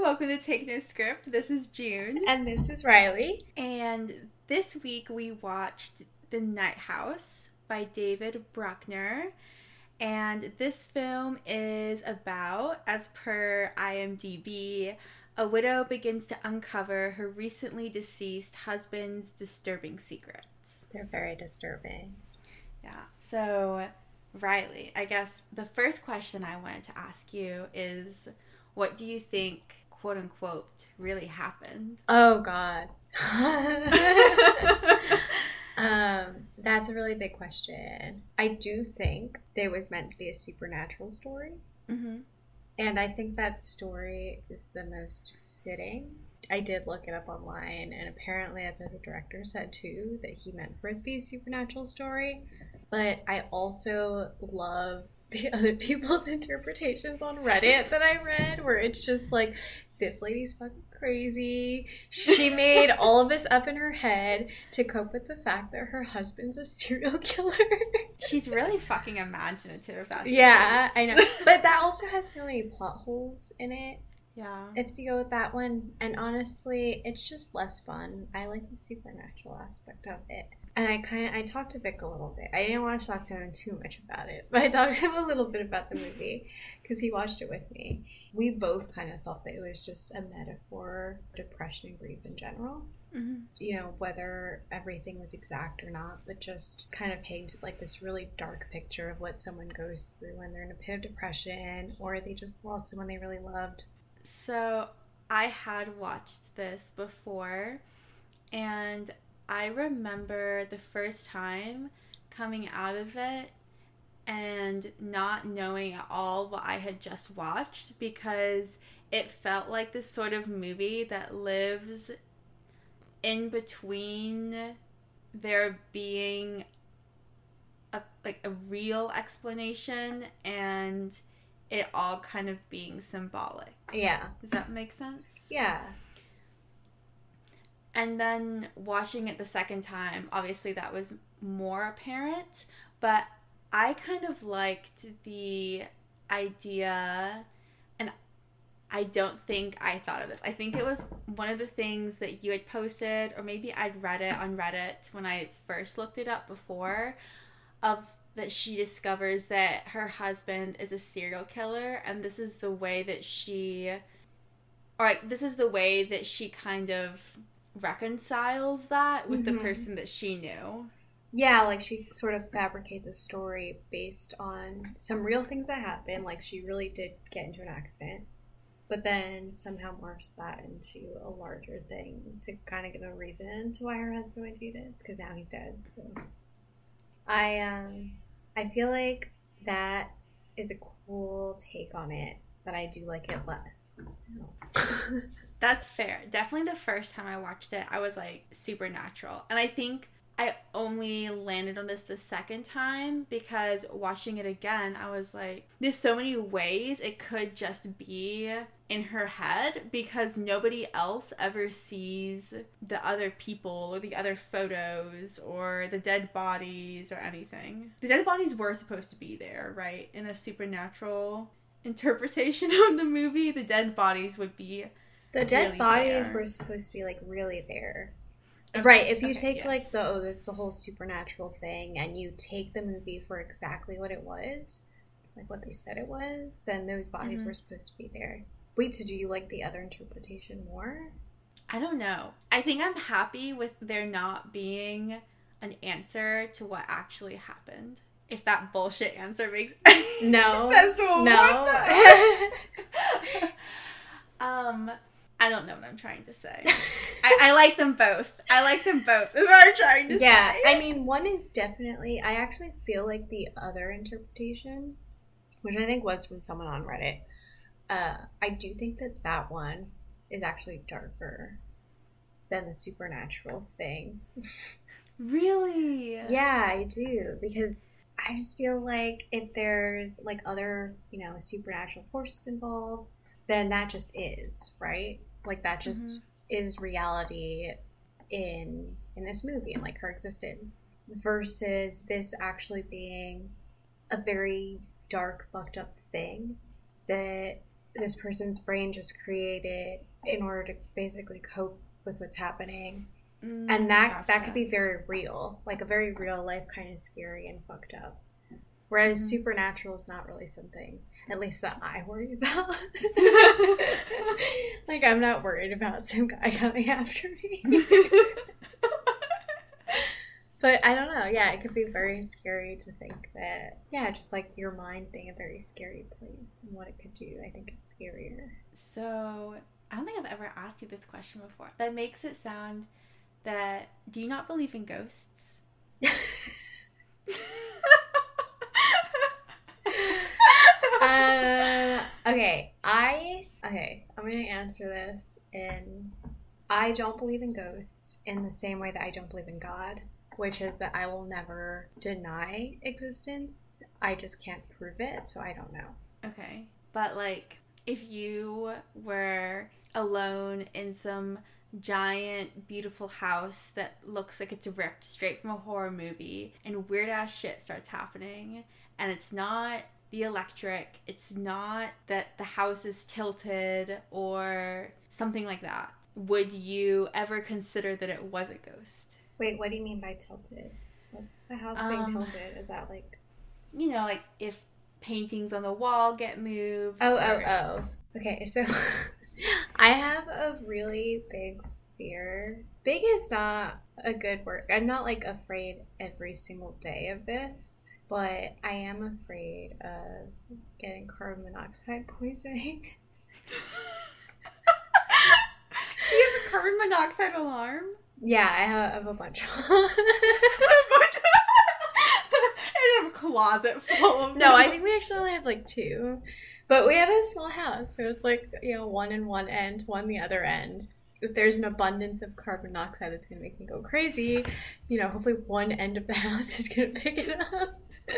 welcome to Take No Script. This is June. And this is Riley. And this week we watched The Night House by David Bruckner. And this film is about, as per IMDb, a widow begins to uncover her recently deceased husband's disturbing secrets. They're very disturbing. Yeah, so Riley, I guess the first question I wanted to ask you is, what do you think, quote unquote, really happened? Oh, God. That's a really big question. I do think there was meant to be a supernatural story. Mm-hmm. And I think that story is the most fitting. I did look it up online, and apparently that's what the director said too, that he meant for it to be a supernatural story. But I also love the other people's interpretations on Reddit that I read, where it's just like, this lady's fucking crazy. She made all of this up in her head to cope with the fact that her husband's a serial killer. She's really fucking imaginative, if that's the Yeah, case. I know. But that also has so many plot holes in it. Yeah. If to go with that one, and honestly, it's just less fun. I like the supernatural aspect of it. And I talked to Vic a little bit. I didn't want to talk to him too much about it, but I talked to him a little bit about the movie because he watched it with me. We both kind of thought that it was just a metaphor for depression and grief in general. Mm-hmm. You know, whether everything was exact or not, but just kind of painted like this really dark picture of what someone goes through when they're in a pit of depression or they just lost someone they really loved. So I had watched this before, and I remember the first time coming out of it and not knowing at all what I had just watched, because it felt like this sort of movie that lives in between there being a real explanation and it all kind of being symbolic. Yeah. Does that make sense? Yeah. And then watching it the second time, obviously that was more apparent, but I kind of liked the idea, and I don't think I thought of this. I think it was one of the things that you had posted, or maybe I'd read it on Reddit when I first looked it up before, of that she discovers that her husband is a serial killer, and this is the way that she kind of reconciles that with the person that she knew. Yeah, like she sort of fabricates a story based on some real things that happened, like she really did get into an accident, but then somehow morphs that into a larger thing to kind of give a reason to why her husband would do this, because now he's dead. So I feel like that is a cool take on it, but I do like it less. That's fair. Definitely the first time I watched it, I was like, supernatural. And I think I only landed on this the second time because watching it again, I was like, there's so many ways it could just be in her head, because nobody else ever sees the other people or the other photos or the dead bodies or anything. The dead bodies were supposed to be there, right? In a supernatural interpretation of the movie, the dead bodies would be the dead really bodies there. were supposed to be like really there. Okay. Right, if you take yes. like this is the whole supernatural thing, and you take the movie for exactly what it was, like what they said it was, then those bodies were supposed to be there. Wait, so do you like the other interpretation more? I don't know. I think I'm happy with there not being an answer to what actually happened. If that bullshit answer makes No. sense. No. I don't know what I'm trying to say. I like them both. I like them both is what I'm trying to say. Yeah, I mean, one is definitely, I actually feel like the other interpretation, which I think was from someone on Reddit, I do think that one is actually darker than the supernatural thing. Really? Yeah, I do, because I just feel like if there's like other, supernatural forces involved, then that just is, right? Like that just is reality in this movie and like her existence, versus this actually being a very dark, fucked up thing that this person's brain just created in order to basically cope with what's happening. And that could be very real, like a very real life kind of scary and fucked up. Whereas supernatural is not really something, at least that I worry about. Like, I'm not worried about some guy coming after me. But I don't know. Yeah, it could be very scary to think that, yeah, just like your mind being a very scary place and what it could do, I think is scarier. So, I don't think I've ever asked you this question before. That makes it sound that, do you not believe in ghosts? I'm going to answer this in, I don't believe in ghosts in the same way that I don't believe in God, which is that I will never deny existence. I just can't prove it, so I don't know. Okay. But, like, if you were alone in some giant, beautiful house that looks like it's ripped straight from a horror movie, and weird-ass shit starts happening, and it's not the electric, it's not that the house is tilted or something like that, would you ever consider that it was a ghost? Wait, what do you mean by tilted? What's the house being tilted? Is that like... You know, like if paintings on the wall get moved. Oh. Okay, so I have a really big fear. Big is not a good word. I'm not like afraid every single day of this, but I am afraid of getting carbon monoxide poisoning. Do you have a carbon monoxide alarm? Yeah, I have a bunch of I have a closet full of them. No, I think we actually only have like 2. But we have a small house, so it's like, you know, one in one end, one the other end. If there's an abundance of carbon monoxide that's going to make me go crazy, you know, hopefully one end of the house is going to pick it up.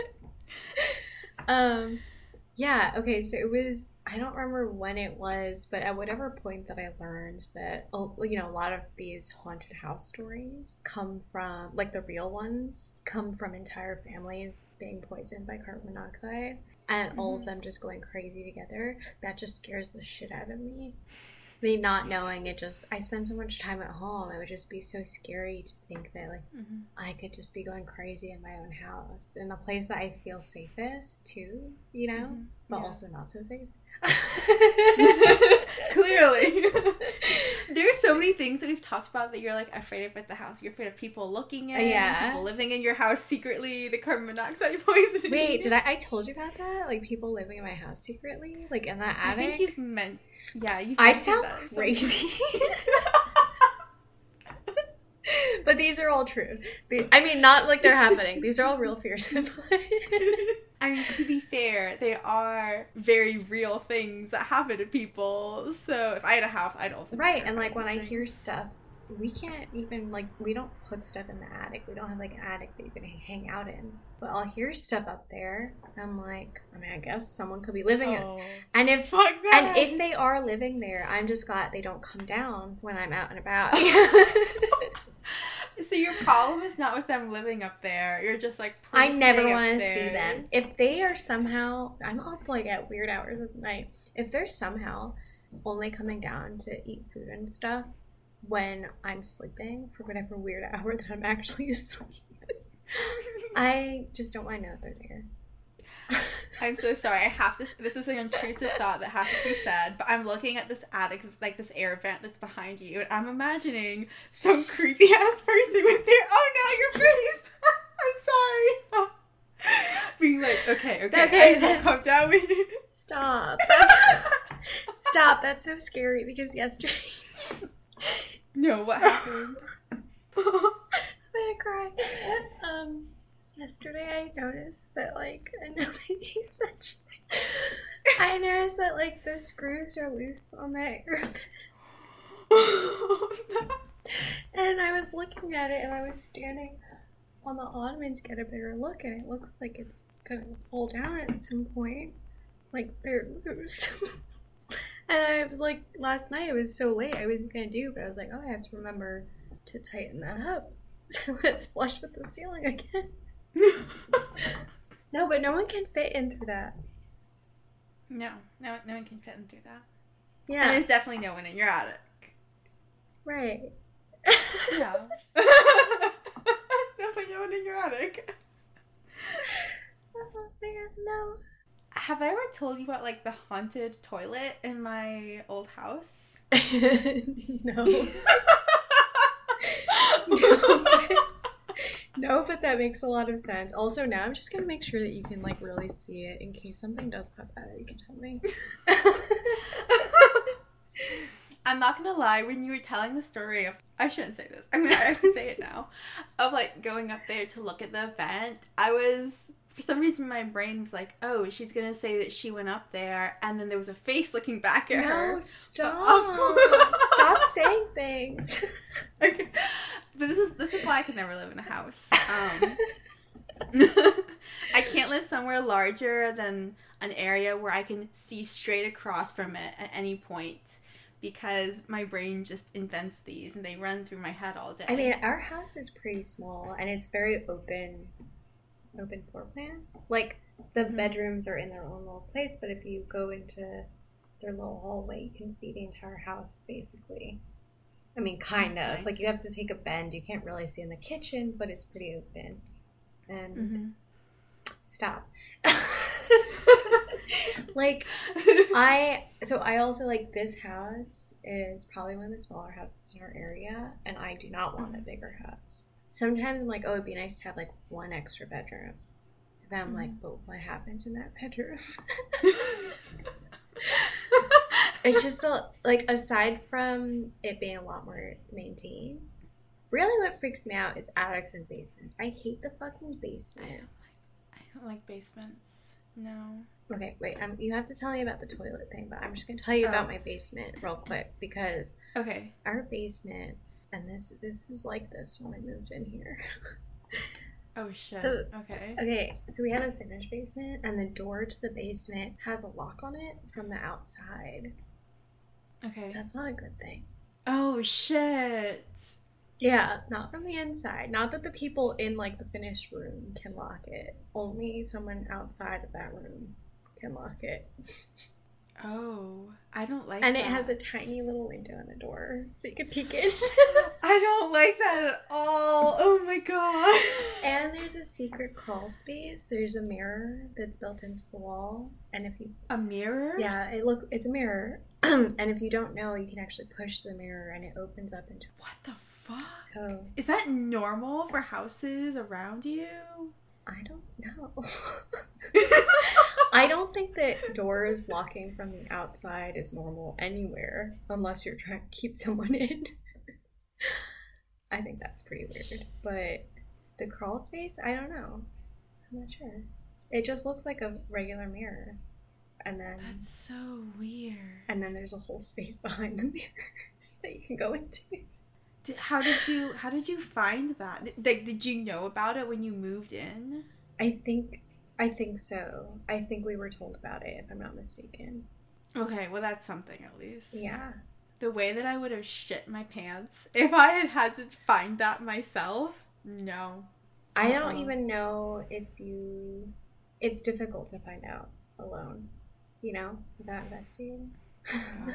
Yeah, okay, so it was, I don't remember when it was, but at whatever point that I learned that, you know, a lot of these haunted house stories come from, like the real ones, come from entire families being poisoned by carbon monoxide, and all of them just going crazy together. That just scares the shit out of me. Me not knowing it, just, I spend so much time at home. It would just be so scary to think that, like, I could just be going crazy in my own house, in the place that I feel safest too, you know, but also not so safe. Clearly. There are so many things that we've talked about that you're like afraid of at the house. You're afraid of people looking in, people living in your house secretly, the carbon monoxide poisoning. Wait, did I told you about that? Like people living in my house secretly, like in that attic. I think you've meant. Yeah, you've. I sound crazy. But these are all true. I mean, not like they're happening. These are all real fears. I mean, to be fair, they are very real things that happen to people. So if I had a house, I'd also be right. And like when I hear stuff, we can't even like we don't put stuff in the attic. We don't have like an attic that you can hang out in. But I'll hear stuff up there. I'm like, I mean, I guess someone could be living in. And if they are living there, I'm just glad they don't come down when I'm out and about. So your problem is not with them living up there. You're just like, please I never want to see them. If they are somehow, I'm up like at weird hours of the night. If they're somehow only coming down to eat food and stuff when I'm sleeping for whatever weird hour that I'm actually asleep, I just don't want to know if they're there. I'm so sorry. I have to. This is an intrusive thought that has to be said. But I'm looking at this attic, like this air vent that's behind you, and I'm imagining some creepy ass person with their. Oh no, your face! I'm sorry. Being like, okay, calm down. Stop. Stop. That's so scary because yesterday. No, what happened? I'm gonna cry. Yesterday I noticed that like I noticed that like the screws are loose on that roof. And I was looking at it and I was standing on the ottoman to get a better look and it looks like it's gonna fall down at some point. Like they're loose. And I was like, last night it was so late I wasn't gonna do, but I was like, oh, I have to remember to tighten that up so it's flush with the ceiling again. No, but no one can fit in through that. No one can fit in through that. Yeah. And there's definitely no one in your attic. Right. Yeah. Definitely no one in your attic. Oh man, no. Have I ever told you about, like, the haunted toilet in my old house? No. No. No, but that makes a lot of sense. Also, now I'm just gonna make sure that you can, like, really see it in case something does pop out. You can tell me. I'm not gonna lie, when you were telling the story of, I shouldn't say this, I'm gonna have to say it now, of, like, going up there to look at the event, for some reason my brain was like, oh, she's gonna say that she went up there, and then there was a face looking back at her. No, stop. Stop saying things. Okay. But this is why I could never live in a house. I can't live somewhere larger than an area where I can see straight across from it at any point, because my brain just invents these and they run through my head all day. I mean, our house is pretty small and it's very open floor plan. Like, the bedrooms are in their own little place, but if you go into their little hallway, you can see the entire house, basically. I mean, kind of. Nice. Like, you have to take a bend. You can't really see in the kitchen, but it's pretty open. And stop. Like, I also, like, this house is probably one of the smaller houses in our area, and I do not want a bigger house. Sometimes I'm like, oh, it'd be nice to have, like, one extra bedroom. And then I'm like, but what happens in that bedroom? It's just, like, aside from it being a lot more maintained, really what freaks me out is attics and basements. I hate the fucking basement. I don't like basements. No. Okay, wait, you have to tell me about the toilet thing, but I'm just going to tell you about my basement real quick, because Okay. our basement, and this is like this when I moved in here. Oh, shit. So, okay. Okay, so we have a finished basement, and the door to the basement has a lock on it from the outside. Okay. That's not a good thing. Oh, shit. Yeah, not from the inside. Not that the people in, like, the finished room can lock it. Only someone outside of that room can lock it. Oh, I don't like and that. it has a tiny little window on the door, so you can peek in. I don't like that at all. Oh my god. And there's a secret crawl space. There's a mirror that's built into the wall. And if you... A mirror? Yeah, it's a mirror. And if you don't know, you can actually push the mirror and it opens up into... What the fuck? So... Is that normal for houses around you? I don't know. I don't think that doors locking from the outside is normal anywhere, unless you're trying to keep someone in. I think that's pretty weird. But the crawl space, I don't know. I'm not sure. It just looks like a regular mirror. And then... That's so weird. And then there's a whole space behind the mirror that you can go into. How did you find that? Did you know about it when you moved in? I think so. I think we were told about it, if I'm not mistaken. Okay, well that's something at least. Yeah. The way that I would have shit my pants if I had to find that myself, no. I don't even know if it's difficult to find out alone, without investigating. Oh, God.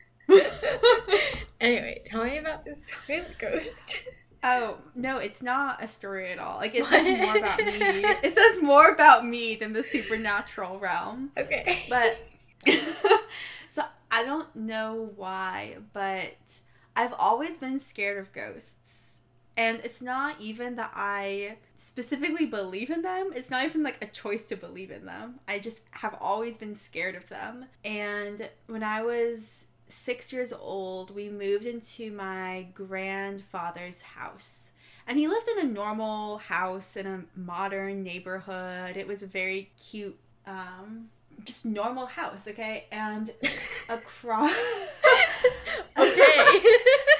Anyway, tell me about this toilet ghost. Oh, no, it's not a story at all. Like, it says more about me. It says more about me than the supernatural realm. Okay. But, so I don't know why, but I've always been scared of ghosts. And it's not even that I specifically believe in them. It's not even like a choice to believe in them. I just have always been scared of them. And when I was 6 years old, we moved into my grandfather's house. And he lived in a normal house in a modern neighborhood. It was a very cute, just normal house, okay? And across... Okay.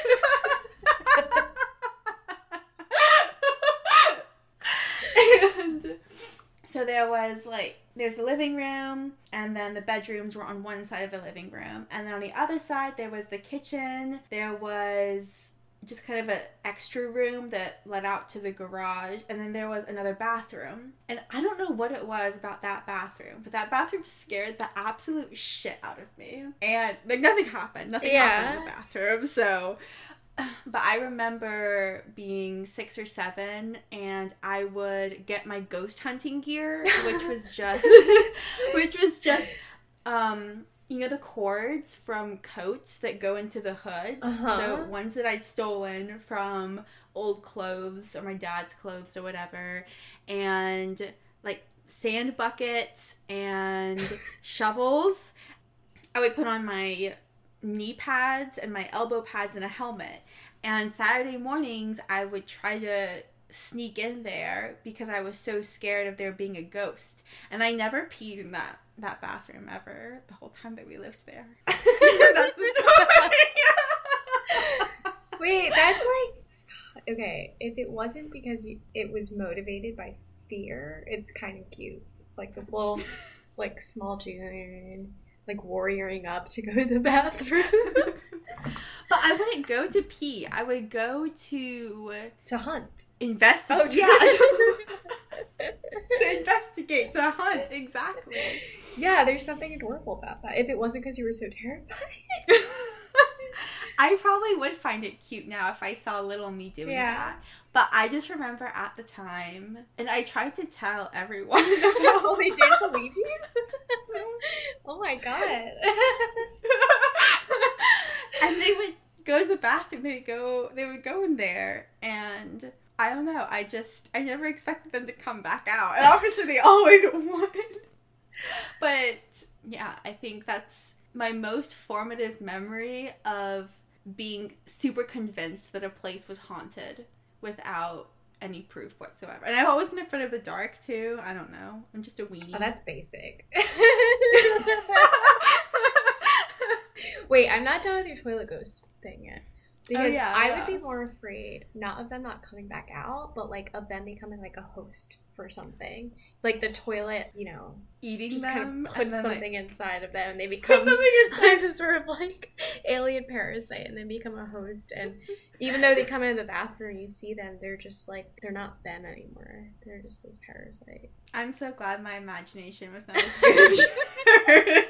And so there's a living room, and then the bedrooms were on one side of the living room, and then on the other side there was the kitchen, there was just kind of an extra room that led out to the garage, and then there was another bathroom. And I don't know what it was about that bathroom, but that bathroom scared the absolute shit out of me. And like nothing happened happened in the bathroom. So but I remember being 6 or 7, and I would get my ghost hunting gear, which was just you know, the cords from coats that go into the hoods. So ones that I'd stolen from old clothes or my dad's clothes or whatever, and like sand buckets and shovels. I would put on my knee pads and my elbow pads and a helmet. And Saturday mornings, I would try to sneak in there because I was so scared of there being a ghost. And I never peed in that bathroom ever the whole time that we lived there. That's the story. Wait, that's like... Okay, if it wasn't because it was motivated by fear, it's kind of cute. Like this little, like, small June, like, warrioring up to go to the bathroom. But I wouldn't go to pee. I would go to hunt. Investigate. Oh, yeah. To investigate, to hunt, exactly. Yeah, there's something adorable about that. If it wasn't because you were so terrified. I probably would find it cute now if I saw little me doing that. But I just remember at the time, and I tried to tell everyone. Oh, they didn't believe you? Oh my god. And they would go to the bathroom. They would go in there, and I don't know. I never expected them to come back out, and obviously they always would. But yeah, I think that's my most formative memory of being super convinced that a place was haunted without any proof whatsoever. And I've always been afraid of the dark too. I don't know. I'm just a weenie. Oh, that's basic. Wait, I'm not done with your toilet ghost thing yet. Because I would be more afraid, not of them not coming back out, but like of them becoming like a host for something. Like the toilet, you know, eating just them, kind of puts something inside of them and they become some sort of like alien parasite and then become a host. And even though they come into the bathroom, you see them, they're just like, they're not them anymore. They're just this parasite. I'm so glad my imagination was not as good as yours.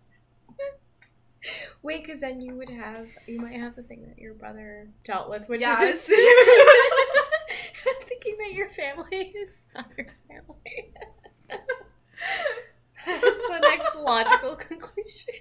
Wait, because then you might have the thing that your brother dealt with, which is I'm thinking that your family is not your family. That's the next logical conclusion.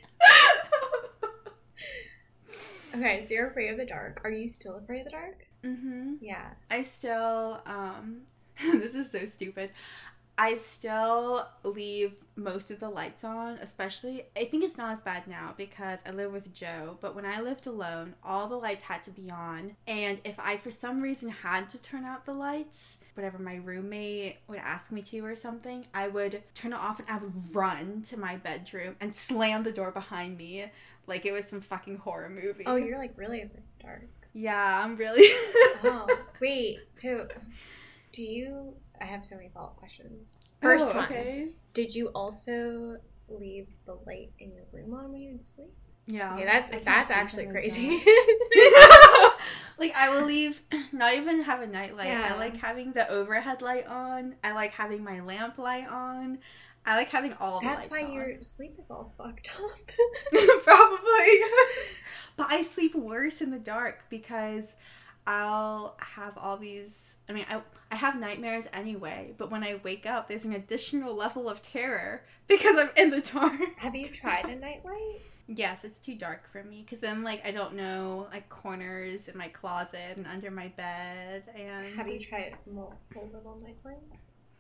Okay, so you're afraid of the dark. Are you still afraid of the dark? Mm-hmm. Yeah. I still, this is so stupid. I still leave most of the lights on, especially, I think it's not as bad now because I live with Joe, but when I lived alone, all the lights had to be on, and if I for some reason had to turn out the lights, whatever my roommate would ask me to or something, I would turn it off and I would run to my bedroom and slam the door behind me like it was some fucking horror movie. Oh, you're like really afraid of the dark. Yeah, I'm really... Oh, wait, so I have so many follow-up questions. First one, did you also leave the light in your room on when you would sleep? Yeah. Okay, that's actually crazy. Like, I will leave, not even have a night light. Yeah. I like having the overhead light on. I like having my lamp light on. I like having all the lights on. That's why your sleep is all fucked up. Probably. But I sleep worse in the dark because I'll have all these... I mean, I have nightmares anyway, but when I wake up, there's an additional level of terror because I'm in the dark. Have you tried a nightlight? Yes, it's too dark for me because then, like, I don't know, like, corners in my closet and under my bed. And have you tried multiple little nightlights?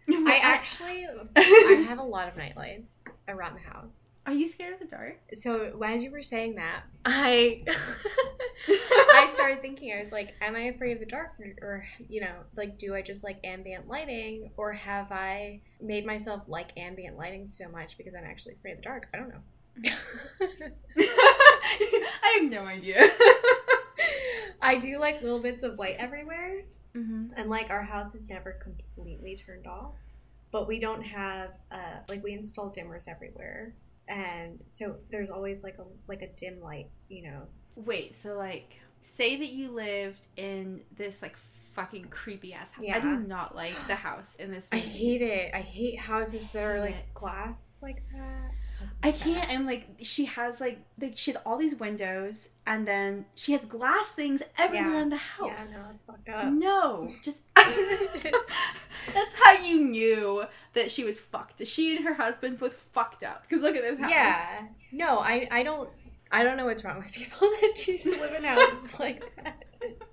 I have a lot of nightlights around the house. Are you scared of the dark? So as you were saying that, I started thinking, I was like, am I afraid of the dark? Or, you know, like, do I just like ambient lighting? Or have I made myself like ambient lighting so much because I'm actually afraid of the dark? I don't know. I have no idea. I do like little bits of light everywhere. Mm-hmm. And like our house is never completely turned off. But we don't have, like, we install dimmers everywhere. And so there's always like a dim light, you know. Wait, so like say that you lived in this, like, fucking creepy ass house. Yeah. I do not like the house in this movie. I hate it. I hate houses that are like glass like that. I can't. And like she has she has all these windows, and then she has glass things everywhere in the house. Yeah, no, it's fucked up. No, just that's how you knew that she was fucked. She and her husband both fucked up. Because look at this house. Yeah, no, I don't know what's wrong with people that choose to live in houses like that.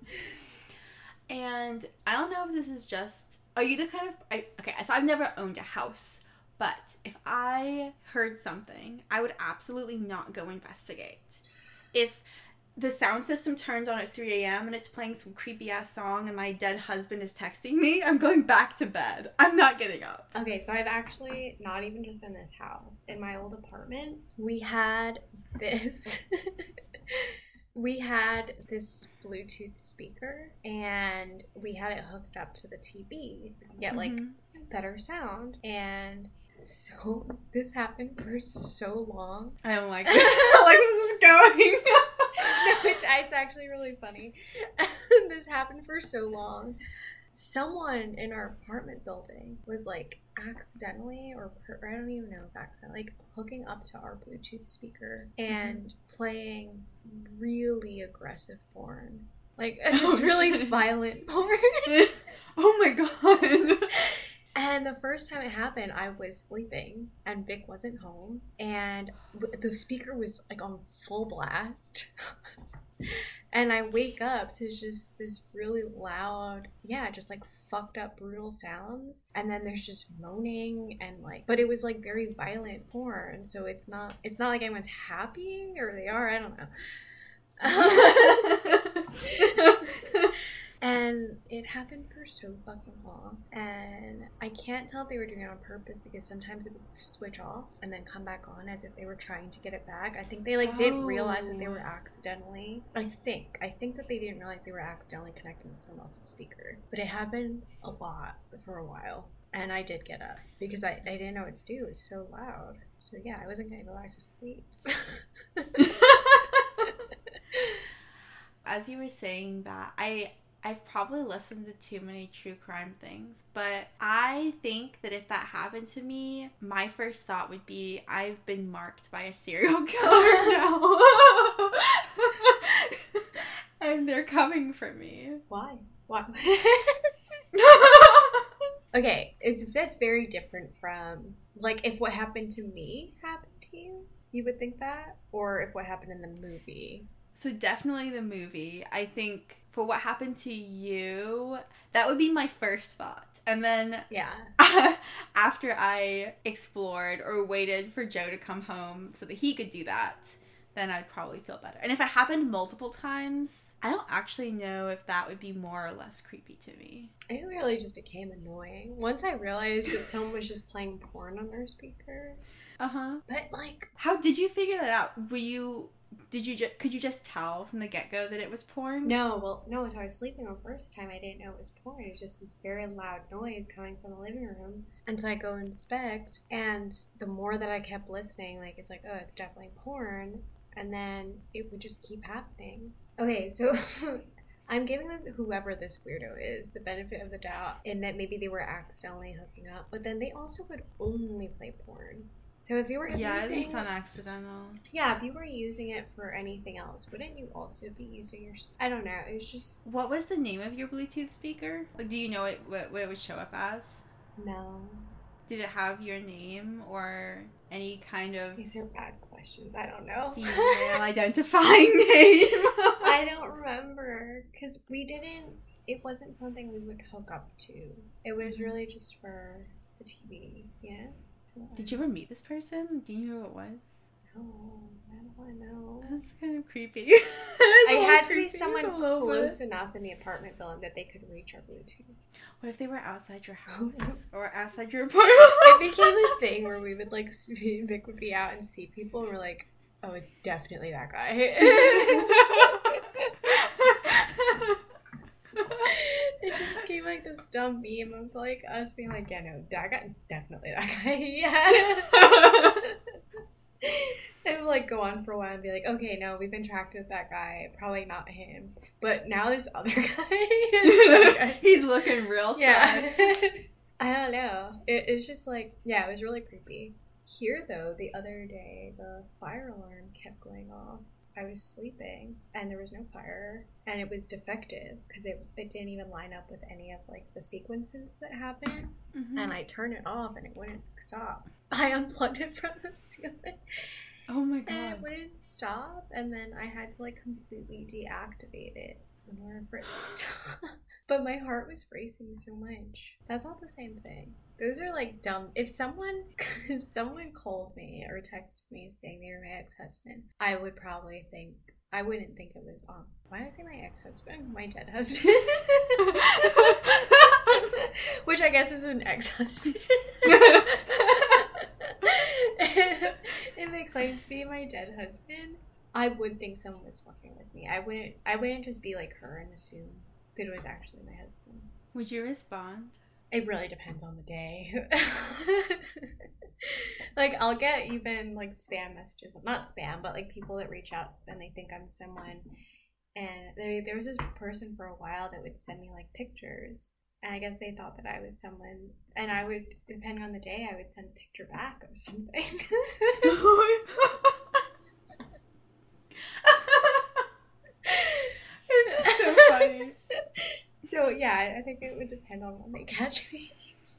And I don't know if this is just... Are you the kind of... okay, so I've never owned a house. But if I heard something, I would absolutely not go investigate. If the sound system turns on at 3 a.m. and it's playing some creepy-ass song and my dead husband is texting me, I'm going back to bed. I'm not getting up. Okay, so I've actually, not even just in this house, in my old apartment, we had this... We had this Bluetooth speaker, and we had it hooked up to the TV to get, like, better sound. And so this happened for so long. I don't like it. Like, where's this going? No, it's actually really funny. This happened for so long. Someone in our apartment building was, like, accidentally, or I don't even know if accidentally, like, hooking up to our Bluetooth speaker and playing really aggressive porn. Like, just really violent porn. Oh my god. And the first time it happened, I was sleeping, and Vic wasn't home, and the speaker was, like, on full blast. And I wake up to just this really loud, just like fucked up, brutal sounds. And then there's just moaning and like, but it was like very violent porn. So it's not like anyone's happy, or they are, I don't know. And it happened for so fucking long. And I can't tell if they were doing it on purpose, because sometimes it would switch off and then come back on as if they were trying to get it back. I think they didn't realize that they were accidentally, I think that they didn't realize they were accidentally connecting to someone else's speaker. But it happened a lot for a while. And I did get up because I didn't know what to do. It was so loud. So yeah, I wasn't going to go back to sleep. As you were saying that, I've probably listened to too many true crime things, but I think that if that happened to me, my first thought would be, I've been marked by a serial killer now. And they're coming for me. Why? Okay, that's very different from, like, if what happened to me happened to you, you would think that? Or if what happened in the movie? So definitely the movie. I think for what happened to you, that would be my first thought. And then after I explored or waited for Joe to come home so that he could do that, then I'd probably feel better. And if it happened multiple times, I don't actually know if that would be more or less creepy to me. It really just became annoying. Once I realized that someone was just playing porn on their speaker. But like... How did you figure that out? Could you just tell from the get-go that it was porn? No, so I was sleeping the first time. I didn't know it was porn. It was just this very loud noise coming from the living room. And so I go inspect, and the more that I kept listening, like, it's like, oh, it's definitely porn. And then it would just keep happening. Okay, so I'm giving whoever this weirdo is the benefit of the doubt in that maybe they were accidentally hooking up, but then they also would only play porn. So if you were it didn't sound accidental. Yeah, if you were using it for anything else, wouldn't you also be using your... I don't know, it's just... What was the name of your Bluetooth speaker? Like, do you know what it would show up as? No. Did it have your name or any kind of... These are bad questions, I don't know. Female identifying name? I don't remember, because it wasn't something we would hook up to. It was really just for the TV, yeah? Did you ever meet this person? Do you know who it was? No, how do I know? That's kind of creepy. I had to be someone close enough in the apartment building that they could reach our Bluetooth. What if they were outside your house? Or outside your apartment? It became a thing where we would, like, Vic would be out and see people, and we're like, oh, it's definitely that guy. It just came like this dumb meme of like us being like, yeah, no, that guy, definitely that guy, yeah. And like go on for a while and be like, okay, no, we've interacted with that guy, probably not him, but now this other guy, he's looking real sus. I don't know. It's just like, yeah, it was really creepy. Here though, the other day, the fire alarm kept going off. I was sleeping and there was no fire, and it was defective because it didn't even line up with any of like the sequences that happen. And I turned it off and it wouldn't stop. I unplugged it from the ceiling. Oh my god. And it wouldn't stop, and then I had to like completely deactivate it in order for it to stop. But my heart was racing so much. That's not the same thing. Those are like dumb. If someone called me or texted me saying they were my ex-husband, I wouldn't think it was why did I say my ex-husband? My dead husband. Which I guess is an ex-husband. If they claimed to be my dead husband, I would think someone was fucking with me. I wouldn't just be like her and assume that it was actually my husband. Would you respond? It really depends on the day. Like, I'll get even like spam messages, not spam, but like people that reach out and they think I'm someone. And there was this person for a while that would send me like pictures. And I guess they thought that I was someone, and I would, depending on the day, I would send a picture back of something. This is so funny. So yeah, I think it would depend on when they catch me.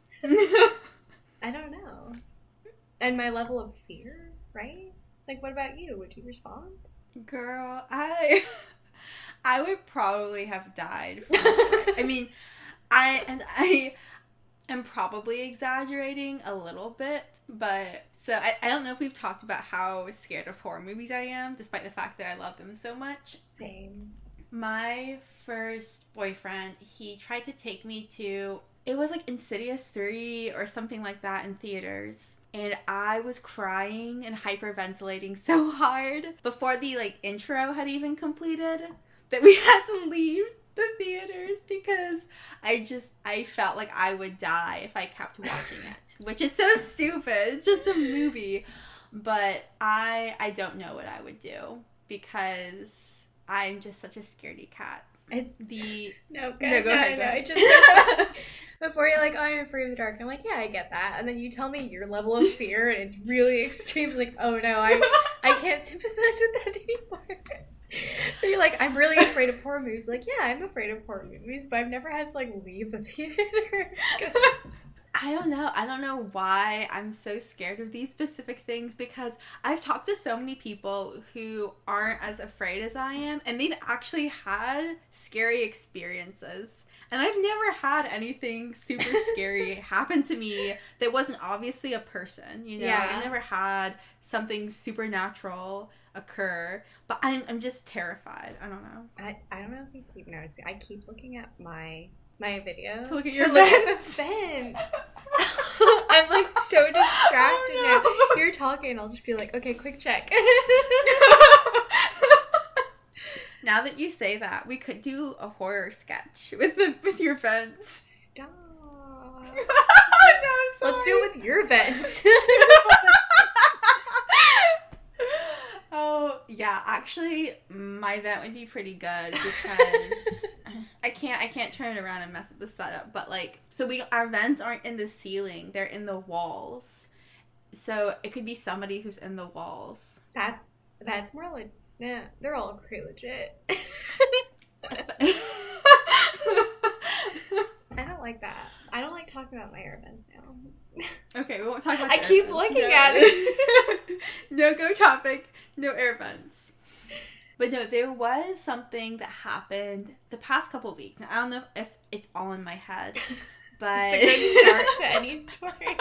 I don't know. And my level of fear, right? Like, what about you? Would you respond? Girl, I would probably have died. I mean, I am probably exaggerating a little bit, but so I don't know if we've talked about how scared of horror movies I am, despite the fact that I love them so much. Same. My first boyfriend, he tried to take me to, it was like Insidious 3 or something like that in theaters. And I was crying and hyperventilating so hard before the like intro had even completed that we had to leave the theaters because I felt like I would die if I kept watching it, which is so stupid. It's just a movie. But I don't know what I would do because I'm just such a scaredy cat. It's the no, go ahead. I just before you're like, oh, I'm afraid of the dark. And I'm like, yeah, I get that. And then you tell me your level of fear, and it's really extreme. It's like, oh no, I can't sympathize with that anymore. So you're like, I'm really afraid of horror movies. Like, yeah, I'm afraid of horror movies, but I've never had to like leave the theater. I don't know why I'm so scared of these specific things, because I've talked to so many people who aren't as afraid as I am, and they've actually had scary experiences. And I've never had anything super scary happen to me that wasn't obviously a person, you know? Yeah. Like, I never had something supernatural occur, but I'm just terrified. I don't know. I don't know if you keep noticing. I keep looking at my video To look at to your look at vents. the vent. I'm like so distracted now. You're talking, I'll just be like, okay, quick check. Now that you say that, we could do a horror sketch with your vents. Stop. No, I'm Let's do it with your vents. Oh, yeah, actually, my vent would be pretty good because I can't turn it around and mess with the setup, but like, so our vents aren't in the ceiling, they're in the walls. So it could be somebody who's in the walls. That's more like, nah, they're all pretty legit. I don't like that. I don't like talking about my air vents now. Okay, we won't talk about I air keep vents. looking at it. No go topic, no air vents. But no, there was something that happened the past couple weeks. Now, I don't know if it's all in my head, but It's a good start to any story.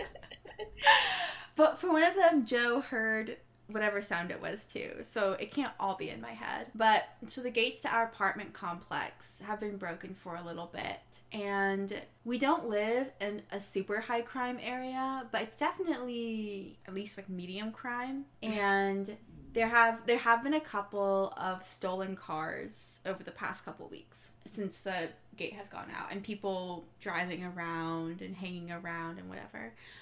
But for one of them, Joe heard whatever sound it was too, so it can't all be in my head. But so the gates to our apartment complex have been broken for a little bit, and we don't live in a super high crime area, but it's definitely at least like medium crime. And there have been a couple of stolen cars over the past couple weeks since the gate has gone out, and people driving around and hanging around and whatever.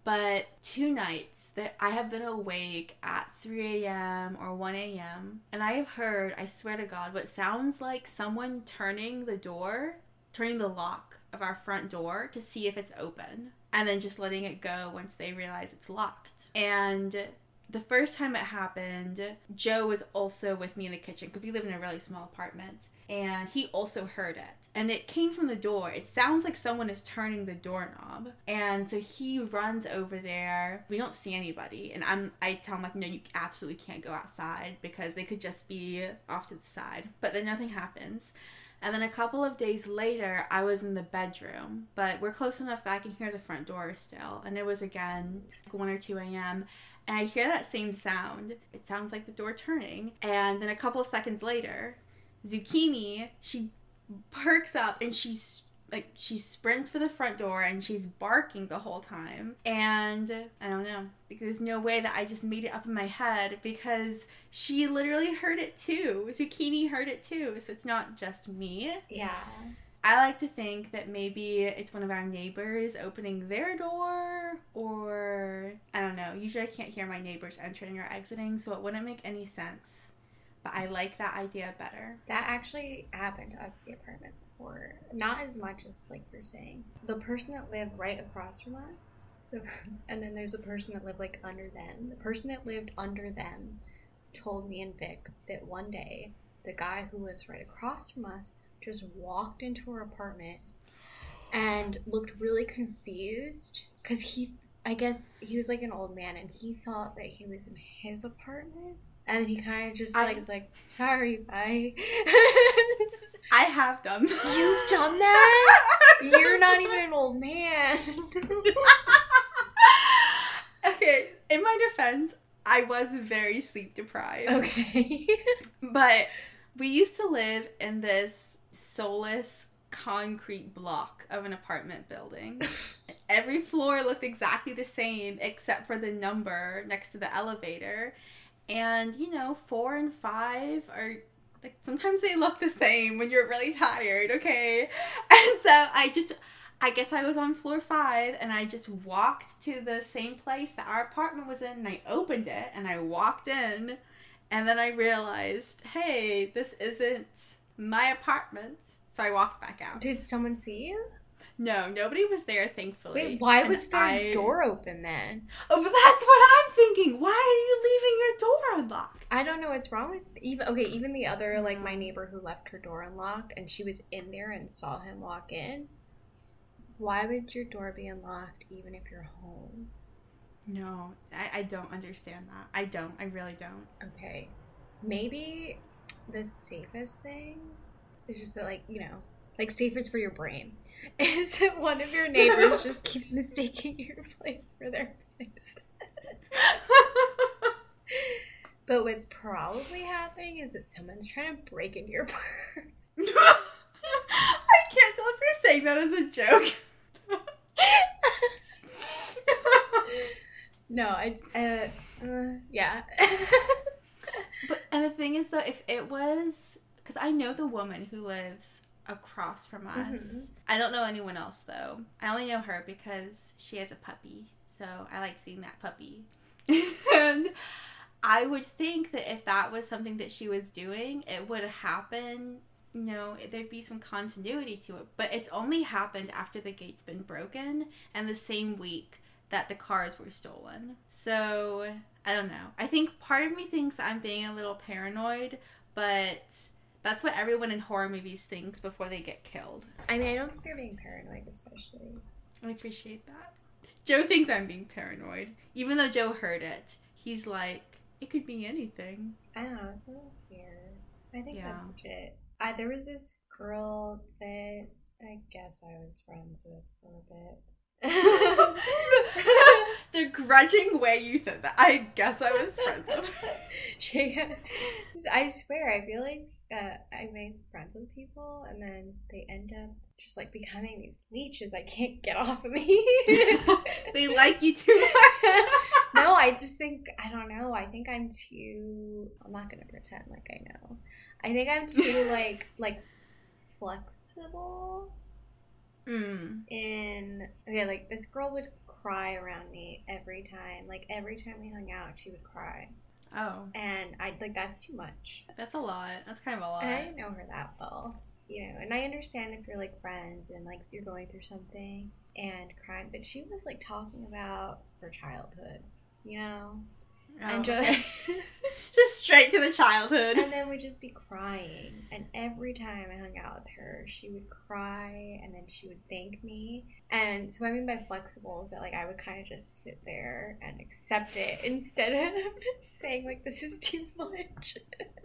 But 2 nights that I have been awake at 3 a.m. or 1 a.m. and I have heard, I swear to God, what sounds like someone turning the lock of our front door to see if it's open, and then just letting it go once they realize it's locked. And the first time it happened, Joe was also with me in the kitchen because we live in a really small apartment, and he also heard it. And it came from the door. It sounds like someone is turning the doorknob. And so he runs over there. We don't see anybody. And I tell him, like, no, you absolutely can't go outside because they could just be off to the side. But then nothing happens. And then a couple of days later, I was in the bedroom. But we're close enough that I can hear the front door still. And it was, again, 1 or 2 a.m., and I hear that same sound. It sounds like the door turning. And then a couple of seconds later, Zucchini, she perks up and she sprints for the front door and she's barking the whole time. And I don't know, because there's no way that I just made it up in my head, because she literally heard it too. Zucchini heard it too. So it's not just me. Yeah. I like to think that maybe it's one of our neighbors opening their door, or I don't know. Usually I can't hear my neighbors entering or exiting, so it wouldn't make any sense. But I like that idea better. That actually happened to us at the apartment before. Not as much as, like you're saying. The person that lived right across from us, and then there's a person that lived, like, under them. The person that lived under them told me and Vic that one day, the guy who lives right across from us just walked into our apartment and looked really confused because I guess he was like an old man and he thought that he was in his apartment, and then he kind of just was like, sorry, bye. I have done that. You've done that? You're not even an old man. Okay, in my defense, I was very sleep deprived. Okay. But we used to live in this soulless concrete block of an apartment building. Every floor looked exactly the same except for the number next to the elevator. And, 4 and 5 are, like, sometimes they look the same when you're really tired, okay? And so I guess I was on floor 5 and I just walked to the same place that our apartment was in, and I opened it and I walked in, and then I realized, hey, this isn't my apartment. So I walked back out. Did someone see you? No, nobody was there, thankfully. Wait, why was their door open then? Oh, but that's what I'm thinking. Why are you leaving your door unlocked? I don't know what's wrong with even the other, like, my neighbor who left her door unlocked and she was in there and saw him walk in. Why would your door be unlocked even if you're home? No, I don't understand that. I really don't. Okay. Maybe the safest thing is just that, like, safest for your brain is that one of your neighbors just keeps mistaking your place for their place. But what's probably happening is that someone's trying to break into your apartment. I can't tell if you're saying that as a joke. No, it's yeah. And the thing is, though, if it was, because I know the woman who lives across from us. Mm-hmm. I don't know anyone else, though. I only know her because she has a puppy, so I like seeing that puppy. And I would think that if that was something that she was doing, it would happen, there'd be some continuity to it. But it's only happened after the gate's been broken and the same week that the cars were stolen. So, I don't know. I think part of me thinks I'm being a little paranoid, but that's what everyone in horror movies thinks before they get killed. I mean, I don't think they're being paranoid, especially. I appreciate that. Joe thinks I'm being paranoid. Even though Joe heard it, he's like, it could be anything. I don't know, it's a little weird. I think that's legit. There was this girl that I guess I was friends with for a bit. The grudging way you said that. I guess I was friends with her. I swear, I feel like I made friends with people and then they end up just, like, becoming these leeches I can't get off of me. They like you too much. No, I just think, I don't know, I think I'm not gonna pretend like I know. I think I'm too, like flexible. Okay, like, this girl would cry around me every time. Like, every time we hung out, she would cry. Oh. And that's too much. That's a lot. That's kind of a lot. And I didn't know her that well, and I understand if you're, like, friends and, like, you're going through something and crying, but she was, like, talking about her childhood, and just just straight to the childhood. And then we'd just be crying, and every time I hung out with her, she would cry, and then she would thank me. And so what I mean by flexible is that, like, I would kind of just sit there and accept it instead of saying, like, this is too much.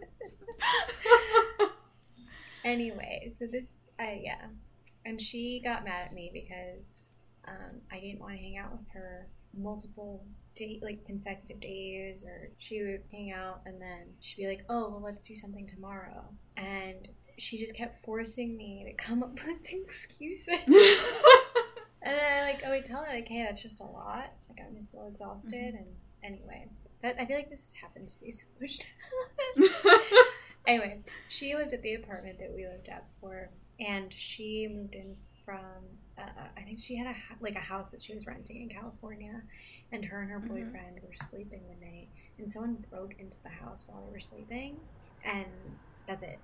Anyway, so this, yeah. And she got mad at me because I didn't want to hang out with her multiple consecutive days, or she would hang out and then she'd be like, oh, well, let's do something tomorrow. And she just kept forcing me to come up with excuses. And then I would tell her, like, hey, that's just a lot. Like, I'm just still exhausted. Mm-hmm. And anyway, I feel like this has happened to me so much. Anyway, she lived at the apartment that we lived at before, and she moved in from, I think she had a house that she was renting in California, and her and her boyfriend were sleeping one night, and someone broke into the house while they were sleeping, and that's it.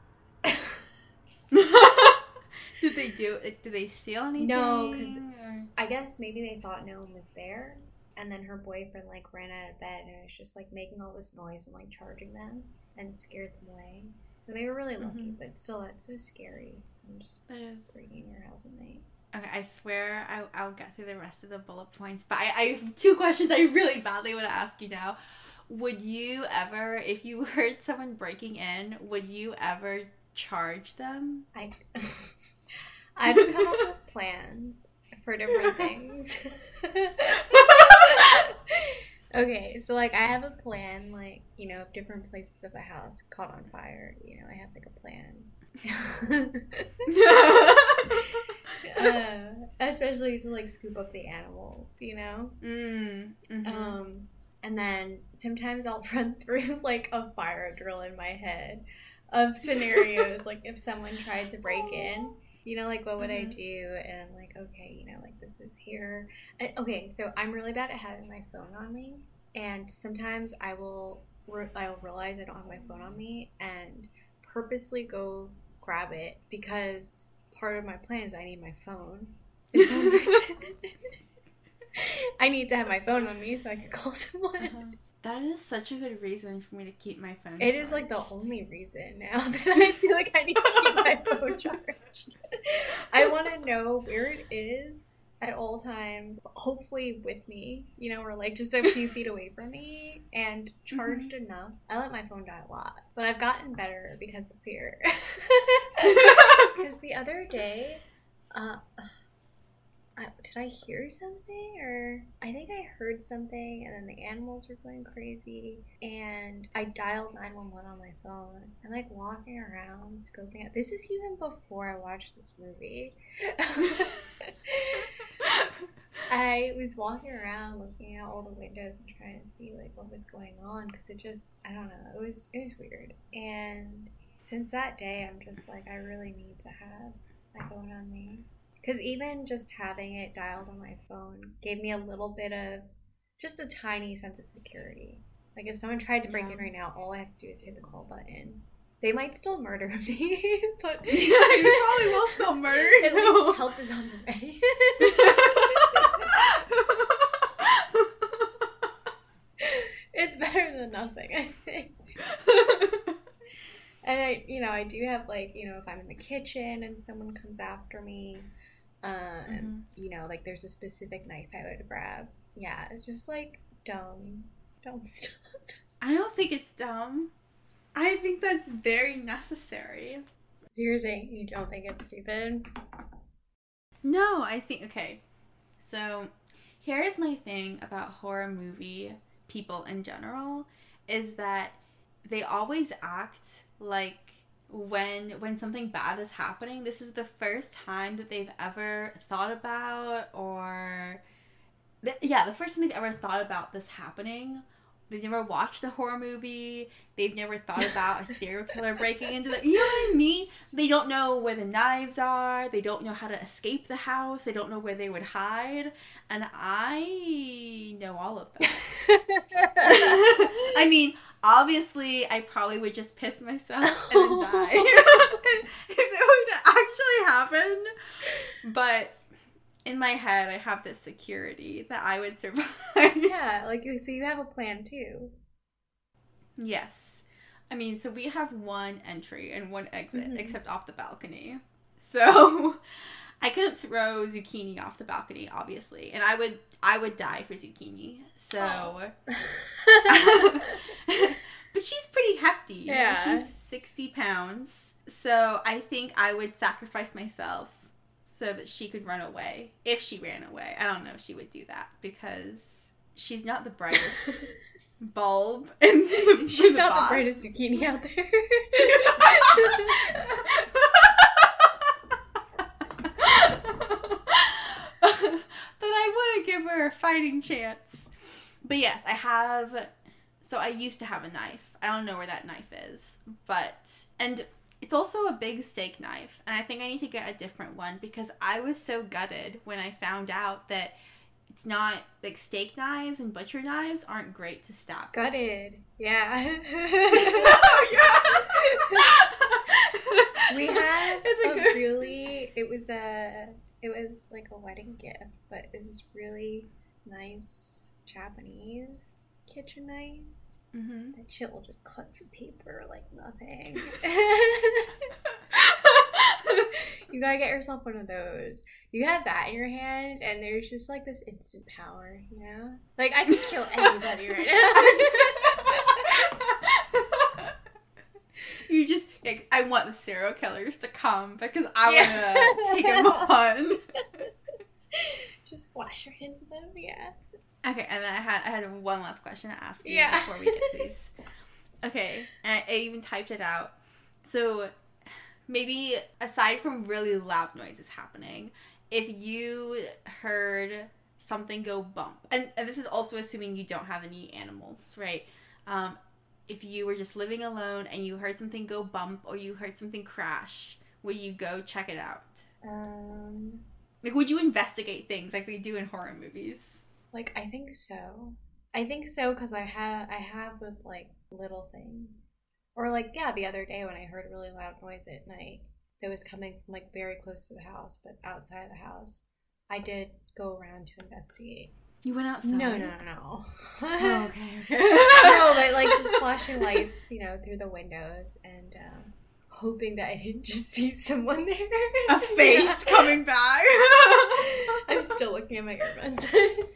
Did they steal anything? No, because I guess maybe they thought no one was there, and then her boyfriend, like, ran out of bed and was just, like, making all this noise and, like, charging them, and scared them away. So they were really lucky, but still, that's so scary. Someone just breaking your house at night. Okay, I swear I'll get through the rest of the bullet points, but I have 2 questions I really badly want to ask you now. Would you ever, if you heard someone breaking in, would you ever charge them? I've come up with plans for different things. Okay, so, like, I have a plan, like, if different places of the house caught on fire, I have, like, a plan. Especially to, like, scoop up the animals, And then sometimes I'll run through, like, a fire drill in my head of scenarios, like, if someone tried to break in, like, what would I do? And I'm like, okay, like, this is here. Okay, so I'm really bad at having my phone on me, and sometimes I'll realize I don't have my phone on me and purposely go grab it, because part of my plan is I need my phone. If someone breaks in, I need to have my phone on me so I can call someone. That is such a good reason for me to keep my phone charged. It is, like, the only reason now that I feel like I need to keep my phone charged. I want to know where it is at all times, hopefully with me, or, like, just a few feet away from me, and charged enough. I let my phone die a lot, but I've gotten better because of fear. Because the other day, did I hear something? Or I think I heard something, and then the animals were going crazy, and I dialed 911 on my phone. I'm, like, walking around, scoping out. This is even before I watched this movie. I was walking around looking out all the windows and trying to see, like, what was going on, because it just, I don't know, it was weird. And since that day, I'm just like, I really need to have my phone on me. Because even just having it dialed on my phone gave me a little bit of, just a tiny sense of security. Like, if someone tried to break in right now, all I have to do is hit the call button. They might still murder me, but... Yeah, you probably will still murder you. At least help is on the way. It's better than nothing, I think. And I do have, like, if I'm in the kitchen and someone comes after me, like, there's a specific knife I would grab. Yeah, it's just, like, dumb stuff. I don't think it's dumb. I think that's very necessary. So you're saying you don't think it's stupid? No, I think, okay. So, here's my thing about horror movie people in general, is that they always act like when something bad is happening, this is the first time that they've ever thought about, or the first time they've ever thought about this happening, They've never watched a horror movie. They've never thought about a serial killer breaking into the... You know what I mean? They don't know where the knives are. They don't know how to escape the house. They don't know where they would hide. And I know all of that. I mean, obviously, I probably would just piss myself and then die if it would actually happen. But in my head, I have this security that I would survive. Yeah, like, so you have a plan too. Yes. I mean, so we have one entry and one exit, except off the balcony. So I couldn't throw Zucchini off the balcony, obviously, and I would die for Zucchini. So, but she's pretty hefty. Yeah, you know, she's 60 pounds. So I think I would sacrifice myself so that she could run away. If she ran away, I don't know if she would do that because she's not the brightest bulb, and she's not the brightest zucchini out there. But I want to give her a fighting chance. But yes, I have. So I used to have a knife. I don't know where that knife is, and it's also a big steak knife, and I think I need to get a different one because I was so gutted when I found out that it's not, like, steak knives and butcher knives aren't great to stab. Gutted. Yeah. We had it was like a wedding gift, but it's this really nice Japanese kitchen knife. Mm-hmm. That shit will just cut through paper like nothing. You gotta get yourself one of those. You have that in your hand, and there's just like this instant power, you know? Like, I could kill anybody right now. You just, like, I want the serial killers to come because I want to take them on. Just slash your hands with them, yeah. Okay, and then I had one last question to ask you before we get to these. Okay, and I even typed it out. So, maybe aside from really loud noises happening, if you heard something go bump, and this is also assuming you don't have any animals, right? If you were just living alone and you heard something go bump or you heard something crash, would you go check it out? Like, would you investigate things like they do in horror movies? Like, I think so. I think so because I have with, like, little things. Or, like, yeah, the other day when I heard a really loud noise at night that was coming from, like, very close to the house, but outside of the house, I did go around to investigate. You went outside? No. Oh, okay. No, but, like, just flashing lights, you know, through the windows and hoping that I didn't just see someone there. A face coming back. I'm still looking at my earbuds.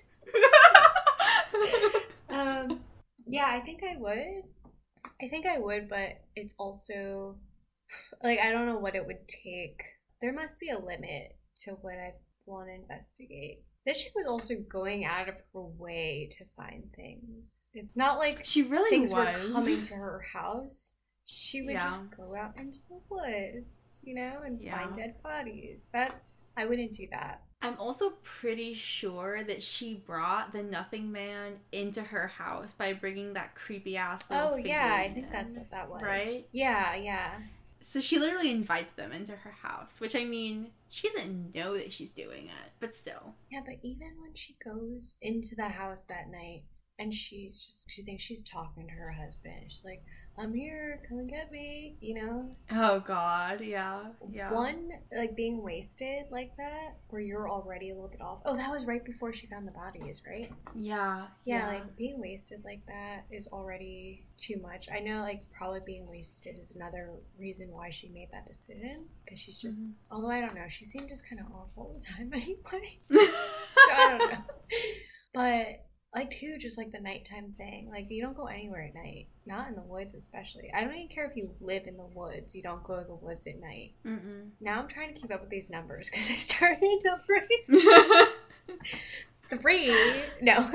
Yeah, I think I would, but it's also, like, I don't know what it would take. There must be a limit to what I want to investigate. This chick was also going out of her way to find things. It's not like she really things were coming to her house. She would just go out into the woods, you know, and find dead bodies. I wouldn't do that. I'm also pretty sure that she brought the Nothing Man into her house by bringing that creepy ass little figurine. Yeah, I think that's what that was. Right? Yeah. So she literally invites them into her house, which, I mean, she doesn't know that she's doing it, but still. Yeah, but even when she goes into the house that night and she thinks she's talking to her husband, she's like, I'm here, come and get me, you know? Oh, God, yeah. One, like, being wasted like that, where you're already a little bit off. Oh, that was right before she found the bodies, right? Yeah. Like, being wasted like that is already too much. I know, like, probably being wasted is another reason why she made that decision, because she's just, although I don't know, she seemed just kind of off all the time anyway. So I don't know. But, like, too, just, like, the nighttime thing. Like, you don't go anywhere at night. Not in the woods, especially. I don't even care if you live in the woods. You don't go to the woods at night. Mm-mm. Now I'm trying to keep up with these numbers because I started numbering. 3. No.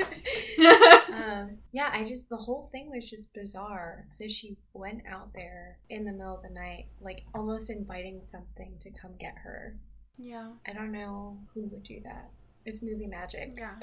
Yeah, the whole thing was just bizarre. That she went out there in the middle of the night, like, almost inviting something to come get her. Yeah. I don't know who would do that. It's movie magic. Yeah.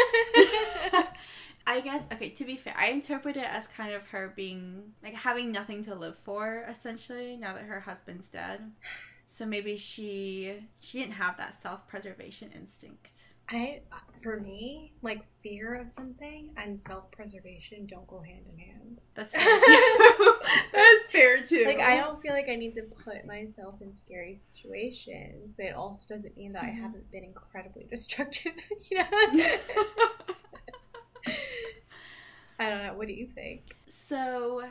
I guess, okay, to be fair, I interpret it as kind of her being, like, having nothing to live for, essentially, now that her husband's dead. So maybe she didn't have that self-preservation instinct. For me, like, fear of something and self-preservation don't go hand in hand. That's fair too. That's fair too. Like, I don't feel like I need to put myself in scary situations, but it also doesn't mean that I haven't been incredibly destructive, you know? I don't know. What do you think? So,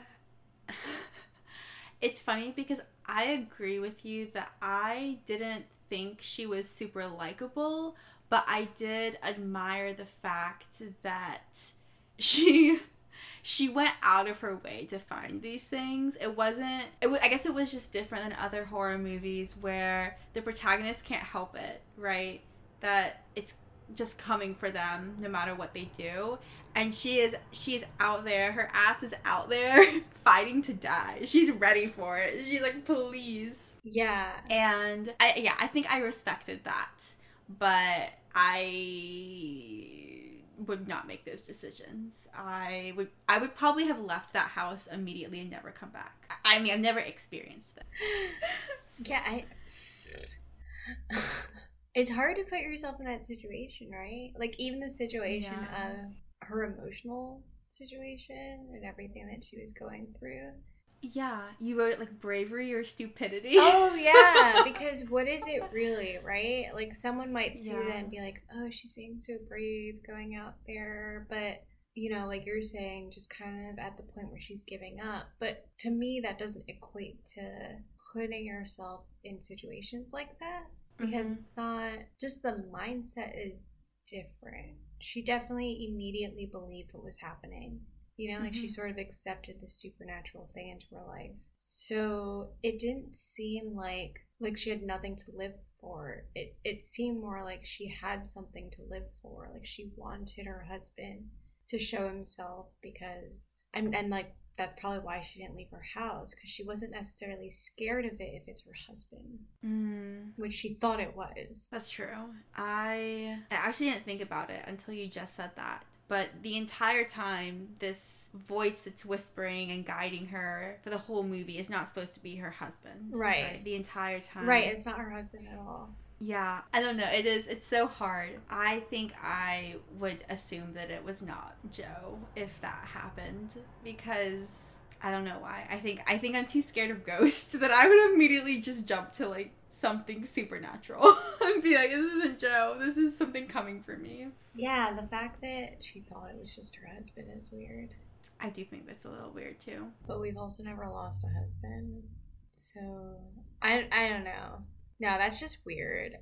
it's funny because I agree with you that I didn't think she was super likable, but I did admire the fact that she went out of her way to find these things. I guess it was just different than other horror movies where the protagonist can't help it, right? That it's just coming for them no matter what they do. And she is out there, her ass is out there fighting to die. She's ready for it. She's like, please. Yeah. And I think I respected that. But I would not make those decisions. I would probably have left that house immediately and never come back. I mean, I've never experienced it. Yeah, it's hard to put yourself in that situation, right? Like, even the situation of her emotional situation and everything that she was going through. Yeah, you wrote it like bravery or stupidity. Oh, yeah, because what is it really, right? Like, someone might see that and be like, oh, she's being so brave going out there, but, you know, like you're saying, just kind of at the point where she's giving up. But to me, that doesn't equate to putting yourself in situations like that, because it's not, just the mindset is different. She definitely immediately believed what was happening. You know, like she sort of accepted the supernatural thing into her life. So it didn't seem like she had nothing to live for. It seemed more like she had something to live for. Like she wanted her husband to show himself because, and like, that's probably why she didn't leave her house, because she wasn't necessarily scared of it if it's her husband, which she thought it was. That's true. I actually didn't think about it until you just said that. But the entire time, this voice that's whispering and guiding her for the whole movie is not supposed to be her husband. Right. The entire time. Right, it's not her husband at all. Yeah, I don't know. It's so hard. I think I would assume that it was not Joe if that happened, because I don't know why. I think I'm too scared of ghosts that I would immediately just jump to like something supernatural and be like, this isn't Joe. This is something coming for me. Yeah, the fact that she thought it was just her husband is weird. I do think that's a little weird too. But we've also never lost a husband, so I don't know. No, that's just weird.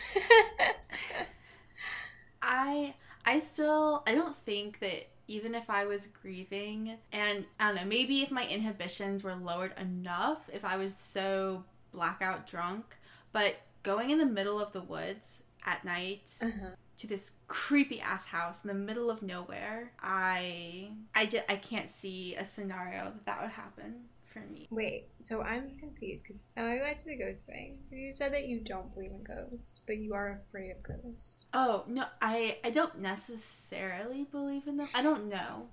I don't think that even if I was grieving, and I don't know, maybe if my inhibitions were lowered enough, if I was so blackout drunk, but going in the middle of the woods at night to this creepy ass house in the middle of nowhere, I can't see a scenario that would happen for me. Wait, so I'm confused because now I went to the ghost thing. So you said that you don't believe in ghosts, but you are afraid of ghosts. Oh, no, I don't necessarily believe in them. I don't know,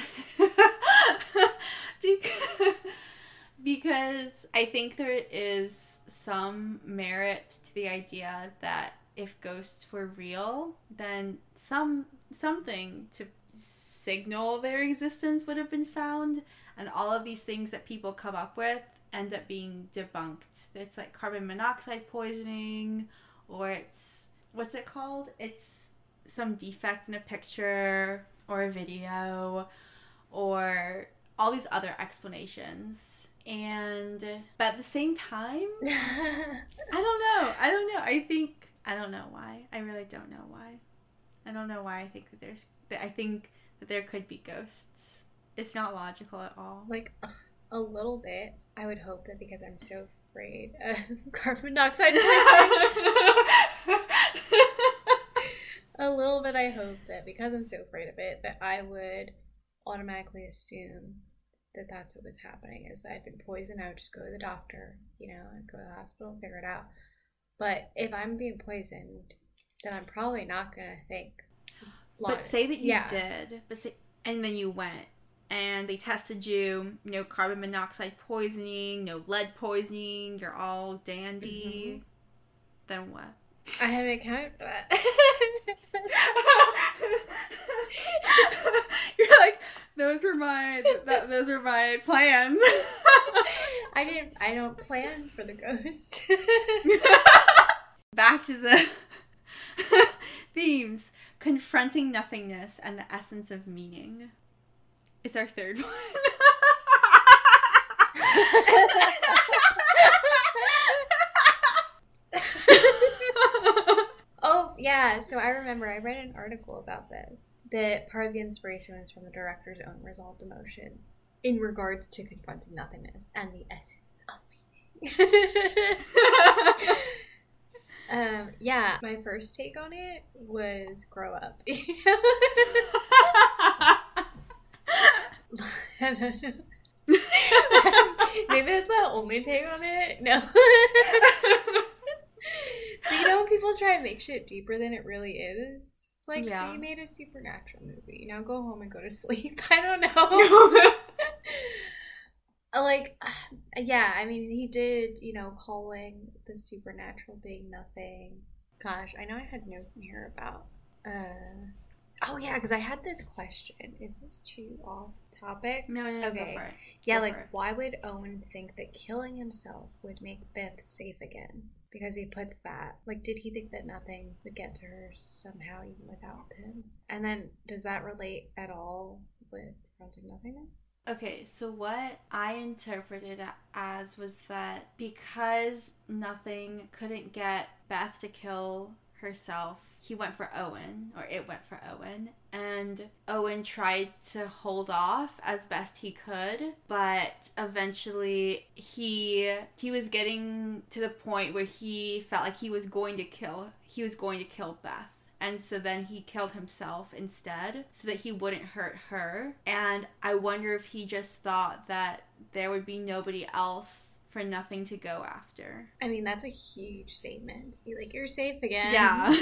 because I think there is some merit to the idea that if ghosts were real, then something to signal their existence would have been found, and all of these things that people come up with end up being debunked. It's like carbon monoxide poisoning, or it's, what's it called? It's some defect in a picture or a video, or all these other explanations. But at the same time, I don't know. I don't know why. I really don't know why. I don't know why I think that there could be ghosts. It's not logical at all. Like, a little bit. I would hope that because I'm so afraid of carbon dioxide poisoning. A little bit, I hope that because I'm so afraid of it, that I would automatically assume that that's what was happening, is that I'd been poisoned. I would just go to the doctor, you know, I'd go to the hospital, figure it out. But if I'm being poisoned, then I'm probably not going to think. But say that you did, and then you went, and they tested you, no carbon monoxide poisoning, no lead poisoning, you're all dandy. Then what? I haven't accounted for that. You're like, those were my plans. I don't plan for the ghost. Back to the themes. Confronting nothingness and the essence of meaning. It's our third one. Oh, yeah. So I remember I read an article about this. That part of the inspiration was from the director's own resolved emotions in regards to confronting nothingness and the essence of meaning. Yeah, my first take on it was grow up. You know? I don't know. Maybe that's my only take on it. No. But you know when people try and make shit deeper than it really is? It's like, so you made a supernatural movie. Now go home and go to sleep. I don't know. Like, yeah, I mean, he did, you know, calling the supernatural being nothing. Gosh, I know I had notes in here about, oh yeah, because I had this question. Is this too off topic? No, okay. Go for it. Yeah, go like, why would Owen think that killing himself would make Beth safe again? Because he puts that, like, did he think that nothing would get to her somehow even without him? And then, does that relate at all with confronting nothingness? Okay, so what I interpreted it as was that because nothing couldn't get Beth to kill herself, he went for Owen, or it went for Owen, and Owen tried to hold off as best he could, but eventually he was getting to the point where he felt like he was going to kill Beth. And so then he killed himself instead so that he wouldn't hurt her. And I wonder if he just thought that there would be nobody else for nothing to go after. I mean, that's a huge statement. Be like, you're safe again. Yeah.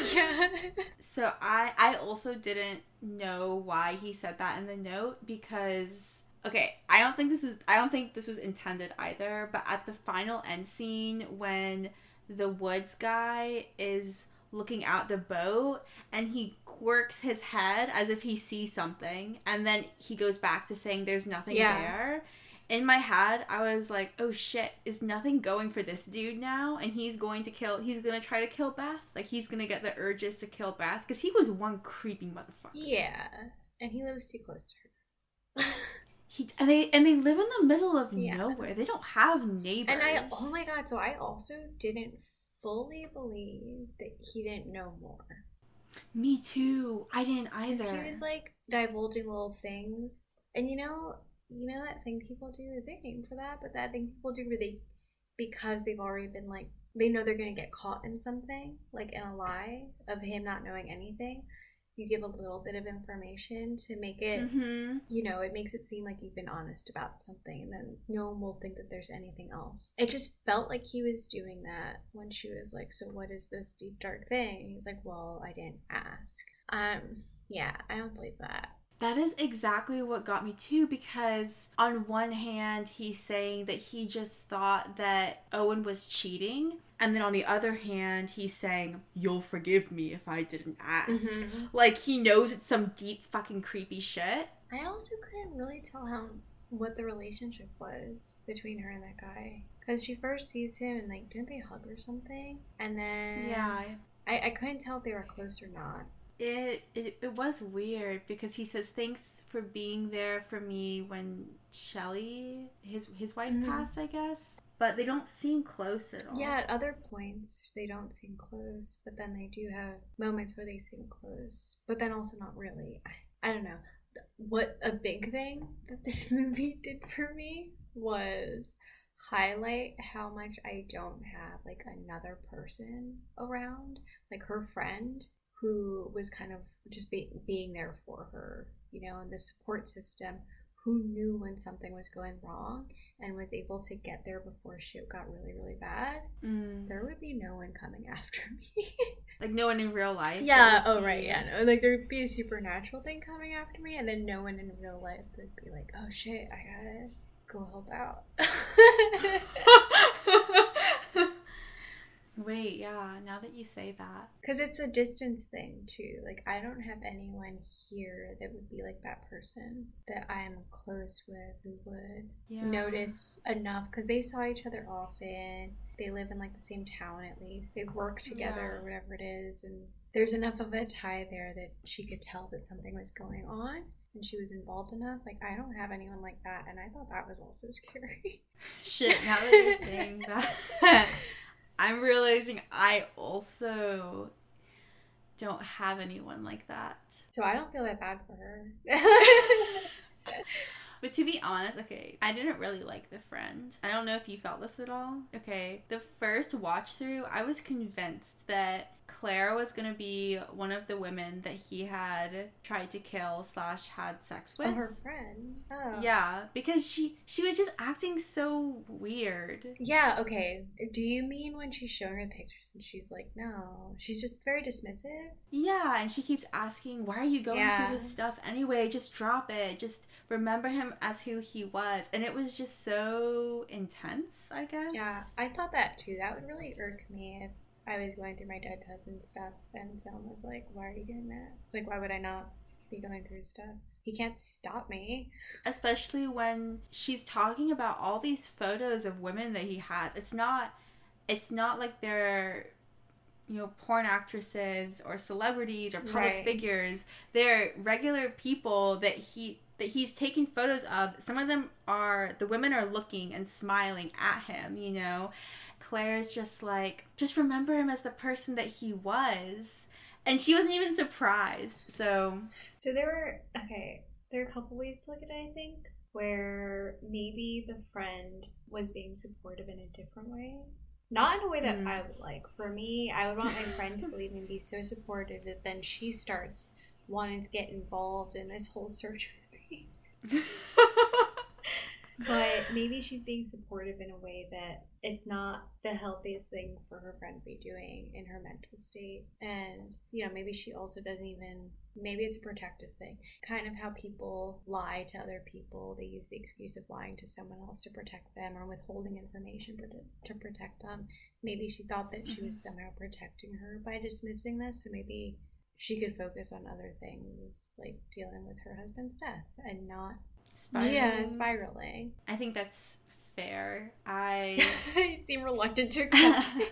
So I also didn't know why he said that in the note because, okay, I don't think this was intended either, but at the final end scene when the woods guy is looking out the boat and he quirks his head as if he sees something and then he goes back to saying there's nothing there. In my head, I was like, oh shit, is nothing going for this dude now? And he's gonna try to kill Beth? Like, he's gonna get the urges to kill Beth? Because he was one creepy motherfucker. Yeah. And he lives too close to her. And they live in the middle of nowhere. They don't have neighbors. And oh my god, so I also didn't fully believe that he didn't know more. Me too. I didn't either. He was like divulging little things. And you know that thing people do? Is there a name for that? But that thing people do where because they've already been like, they know they're going to get caught in something, like in a lie of him not knowing anything. You give a little bit of information to make it, you know, it makes it seem like you've been honest about something, and then no one will think that there's anything else. It just felt like he was doing that when she was like, so what is this deep dark thing? And he's like, well, I didn't ask. Yeah, I don't believe that. That is exactly what got me too, because on one hand, he's saying that he just thought that Owen was cheating. And then on the other hand, he's saying, you'll forgive me if I didn't ask. Mm-hmm. Like, he knows it's some deep fucking creepy shit. I also couldn't really tell what the relationship was between her and that guy. Because she first sees him and, like, didn't they hug or something? And then... Yeah. I couldn't tell if they were close or not. It was weird because he says thanks for being there for me when Shelley, his wife, passed, I guess. But they don't seem close at all. Yeah, at other points they don't seem close, but then they do have moments where they seem close, but then also not really. I don't know. What a big thing that this movie did for me was highlight how much I don't have like another person around, like her friend, who was kind of just being there for her, you know, and the support system, who knew when something was going wrong and was able to get there before shit got really, really bad, there would be no one coming after me. Like no one in real life? Yeah, oh right, yeah. No. Like there would be a supernatural thing coming after me, and then no one in real life would be like, oh shit, I gotta go help out. Wait, yeah, now that you say that. Because it's a distance thing, too. Like, I don't have anyone here that would be like that person that I'm close with who would notice enough. Because they saw each other often. They live in, like, the same town, at least. They work together or whatever it is. And there's enough of a tie there that she could tell that something was going on. And she was involved enough. Like, I don't have anyone like that. And I thought that was also scary. Shit, now that you're saying that... I'm realizing I also don't have anyone like that. So I don't feel that bad for her. But to be honest, okay, I didn't really like The Friend. I don't know if you felt this at all. Okay, the first watch through, I was convinced that Claire was going to be one of the women that he had tried to kill / had sex with. Oh, her friend. Oh. Yeah, because she was just acting so weird. Yeah, okay. Do you mean when she's showing her pictures and she's like, no? She's just very dismissive? Yeah, and she keeps asking, why are you going through this stuff anyway? Just drop it. Just remember him as who he was. And it was just so intense, I guess. Yeah, I thought that too. That would really irk me if I was going through my dead husband stuff and someone was like, why are you doing that? It's like, why would I not be going through stuff? He can't stop me. Especially when she's talking about all these photos of women that he has. It's not like they're, you know, porn actresses or celebrities or public figures. They're regular people that he's taking photos of. Some of them are, the women are looking and smiling at him, you know. Claire's just like, just remember him as the person that he was. And she wasn't even surprised. So there are a couple ways to look at it, I think, where maybe the friend was being supportive in a different way. Not in a way that I would like. For me, I would want my friend to believe and be so supportive that then she starts wanting to get involved in this whole search with me. But maybe she's being supportive in a way that it's not the healthiest thing for her friend to be doing in her mental state. And, you know, maybe she also doesn't even, maybe it's a protective thing. Kind of how people lie to other people. They use the excuse of lying to someone else to protect them or withholding information to protect them. Maybe she thought that she was somehow protecting her by dismissing this. So maybe she could focus on other things like dealing with her husband's death and not spiraling. I think that's fair. You seem reluctant to accept it.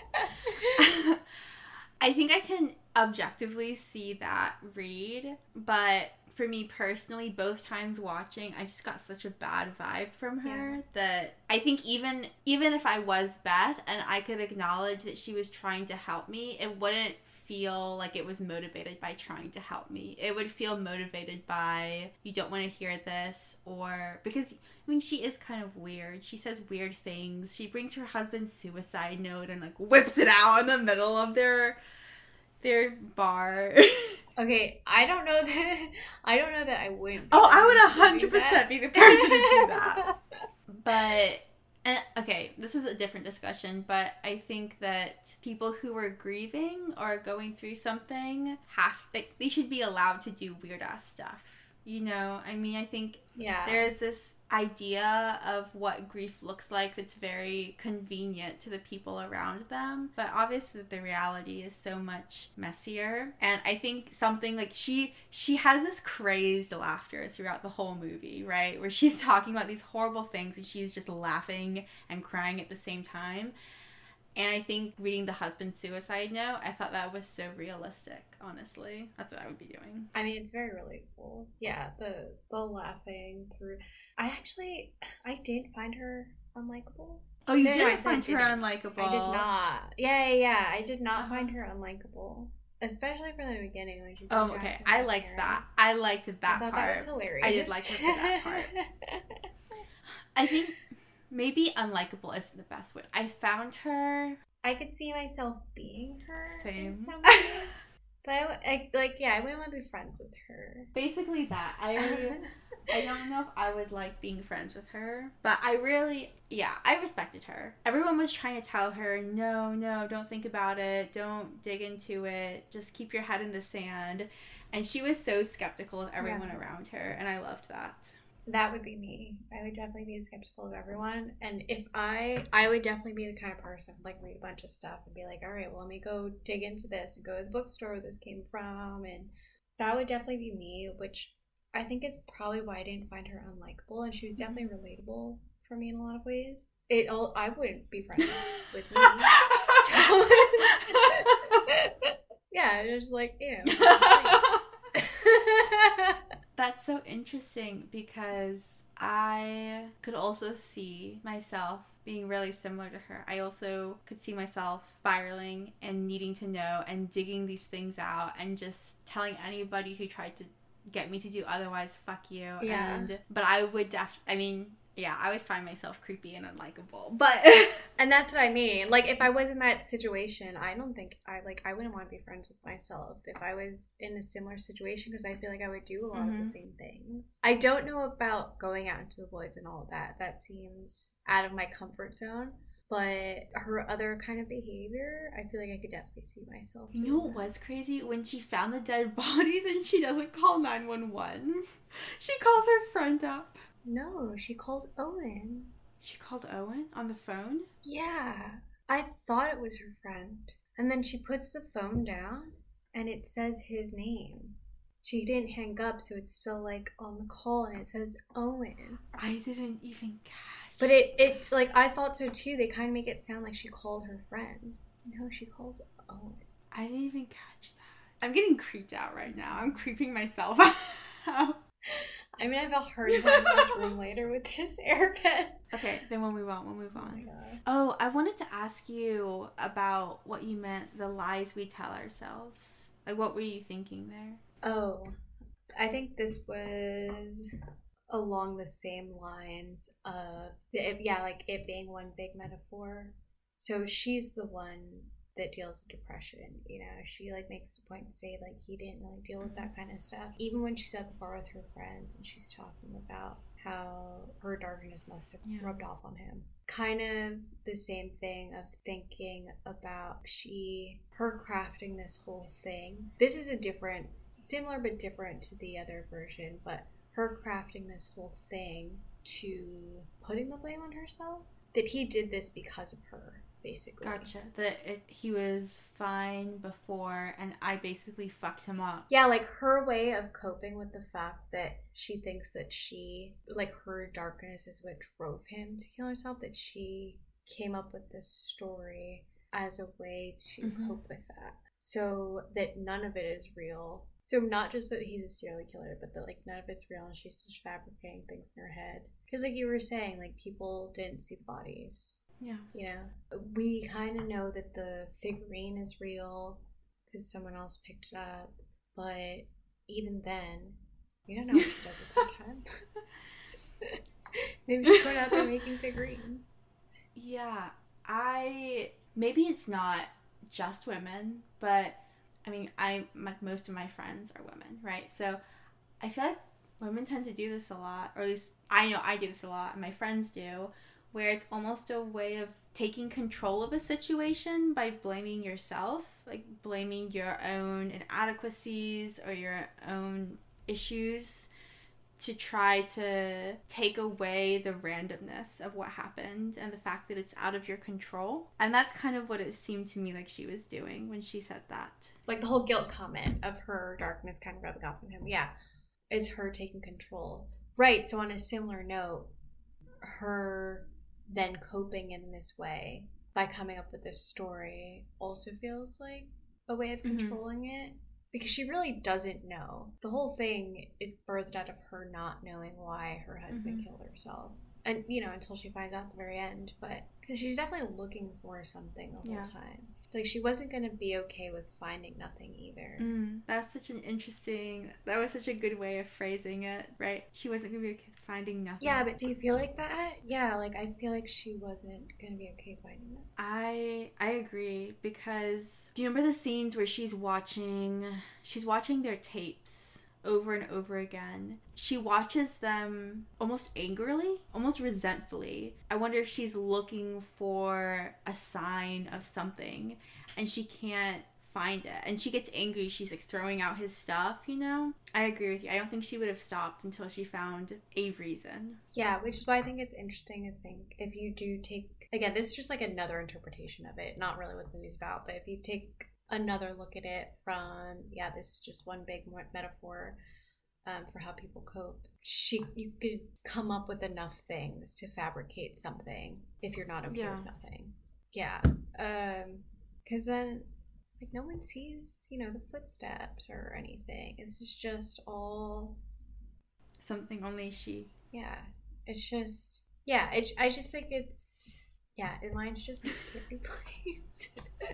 I think I can objectively see that read, but for me personally, both times watching, I just got such a bad vibe from her that I think even if I was Beth and I could acknowledge that she was trying to help me, it wouldn't feel like it was motivated by trying to help me. It would feel motivated by, you don't want to hear this, or because, I mean, she is kind of weird. She says weird things. She brings her husband's suicide note and like whips it out in the middle of their bar. Okay, I don't know that I wouldn't. Oh, I would 100% be the person to do that. But, and okay, this was a different discussion, but I think that people who are grieving or going through something they should be allowed to do weird ass stuff. You know, I mean, I think there is this idea of what grief looks like that's very convenient to the people around them, but obviously the reality is so much messier. And I think something like she has this crazed laughter throughout the whole movie, right, where she's talking about these horrible things and she's just laughing and crying at the same time. And I think reading the husband's suicide note, I thought that was so realistic, honestly. That's what I would be doing. I mean, it's very relatable. Yeah, the laughing through. I did find her unlikable. Oh, you didn't find her unlikable? I did not. Yeah. I did not find her unlikable. Especially from the beginning when she's oh, okay. I liked that. I liked that part. That was hilarious. I did like her for that part. I think maybe unlikable isn't the best word. I found her... I could see myself being her Same. in some ways. But I wouldn't want to be friends with her. Basically that. I don't know if I would like being friends with her, but I respected her. Everyone was trying to tell her, no, don't think about it. Don't dig into it. Just keep your head in the sand. And she was so skeptical of everyone around her, and I loved that. That would be me. I would definitely be skeptical of everyone. And if I would definitely be the kind of person like read a bunch of stuff and be like, all right, well, let me go dig into this and go to the bookstore where this came from. And that would definitely be me, which I think is probably why I didn't find her unlikable. And she was definitely relatable for me in a lot of ways. I wouldn't be friends with me. So, yeah, just like, That's so interesting because I could also see myself being really similar to her. I also could see myself spiraling and needing to know and digging these things out and just telling anybody who tried to get me to do otherwise, fuck you. Yeah. But I would I would find myself creepy and unlikable. But and that's what I mean. Like, if I was in that situation, I don't think I wouldn't want to be friends with myself if I was in a similar situation, because I feel like I would do a lot of the same things. I don't know about going out into the woods and all of that. That seems out of my comfort zone. But her other kind of behavior, I feel like I could definitely see myself. You know what was crazy? When she found the dead bodies and she doesn't call 911. She calls her friend up. No, she called Owen. She called Owen on the phone? Yeah. I thought it was her friend. And then she puts the phone down and it says his name. She didn't hang up, so it's still like on the call and it says Owen. I didn't even catch. But it's like, I thought so too. They kind of make it sound like she called her friend. No, she calls Owen. I didn't even catch that. I'm getting creeped out right now. I'm creeping myself out. I mean, I felt hurt in this room later with this airbed. Okay, then we'll move on. Oh my God. Oh, I wanted to ask you about what you meant, the lies we tell ourselves. Like, what were you thinking there? Oh, I think this was along the same lines of, like it being one big metaphor. So she's the one that deals with depression, you know. She like makes the point to say like he didn't really deal with that kind of stuff. Even when she's at the bar with her friends and she's talking about how her darkness must have rubbed off on him. Kind of the same thing of thinking about her crafting this whole thing. This is similar but different to the other version, but her crafting this whole thing to putting the blame on herself. That he did this because of her. Basically. Gotcha. He was fine before and I basically fucked him up. Yeah, like her way of coping with the fact that she thinks that her darkness is what drove him to kill herself, that she came up with this story as a way to cope with that. So that none of it is real. So not just that he's a serial killer, but that like none of it's real and she's just fabricating things in her head. Because like you were saying, like people didn't see the bodies. Yeah. You know, we kind of know that the figurine is real because someone else picked it up. But even then, we don't know what she does at that time. Maybe she's going out there making figurines. Yeah. Maybe it's not just women, but I mean, most of my friends are women, right? So I feel like women tend to do this a lot, or at least I know I do this a lot, and my friends do, where it's almost a way of taking control of a situation by blaming yourself, like blaming your own inadequacies or your own issues to try to take away the randomness of what happened and the fact that it's out of your control. And that's kind of what it seemed to me like she was doing when she said that. Like the whole guilt comment of her darkness kind of rubbing off on him. Yeah, is her taking control. Right, so on a similar note, her then coping in this way by coming up with this story also feels like a way of controlling it, because she really doesn't know. The whole thing is birthed out of her not knowing why her husband killed herself. and until she finds out at the very end, but because she's definitely looking for something the whole time. Like, she wasn't gonna be okay with finding nothing either. That was such a good way of phrasing it, right? She wasn't gonna be okay with finding nothing. Yeah, but do you feel like that? Yeah, like, I feel like she wasn't gonna be okay finding that. I agree, because do you remember the scenes where she's watching their tapes over and over again? She watches them almost angrily, almost resentfully. I wonder if she's looking for a sign of something and she can't find it. And she gets angry. She's like throwing out his stuff, I agree with you. I don't think she would have stopped until she found a reason. Yeah, which is why I think it's interesting to think if you do take, again, this is just like another interpretation of it, not really what the movie's about, but if you take another look at it from, this is just one big metaphor for how people cope. You could come up with enough things to fabricate something if you're not okay with nothing. Yeah. Because then, like, no one sees, the footsteps or anything. This is just all something only she. Yeah. It's just, I just think it's, mine's just a scary place.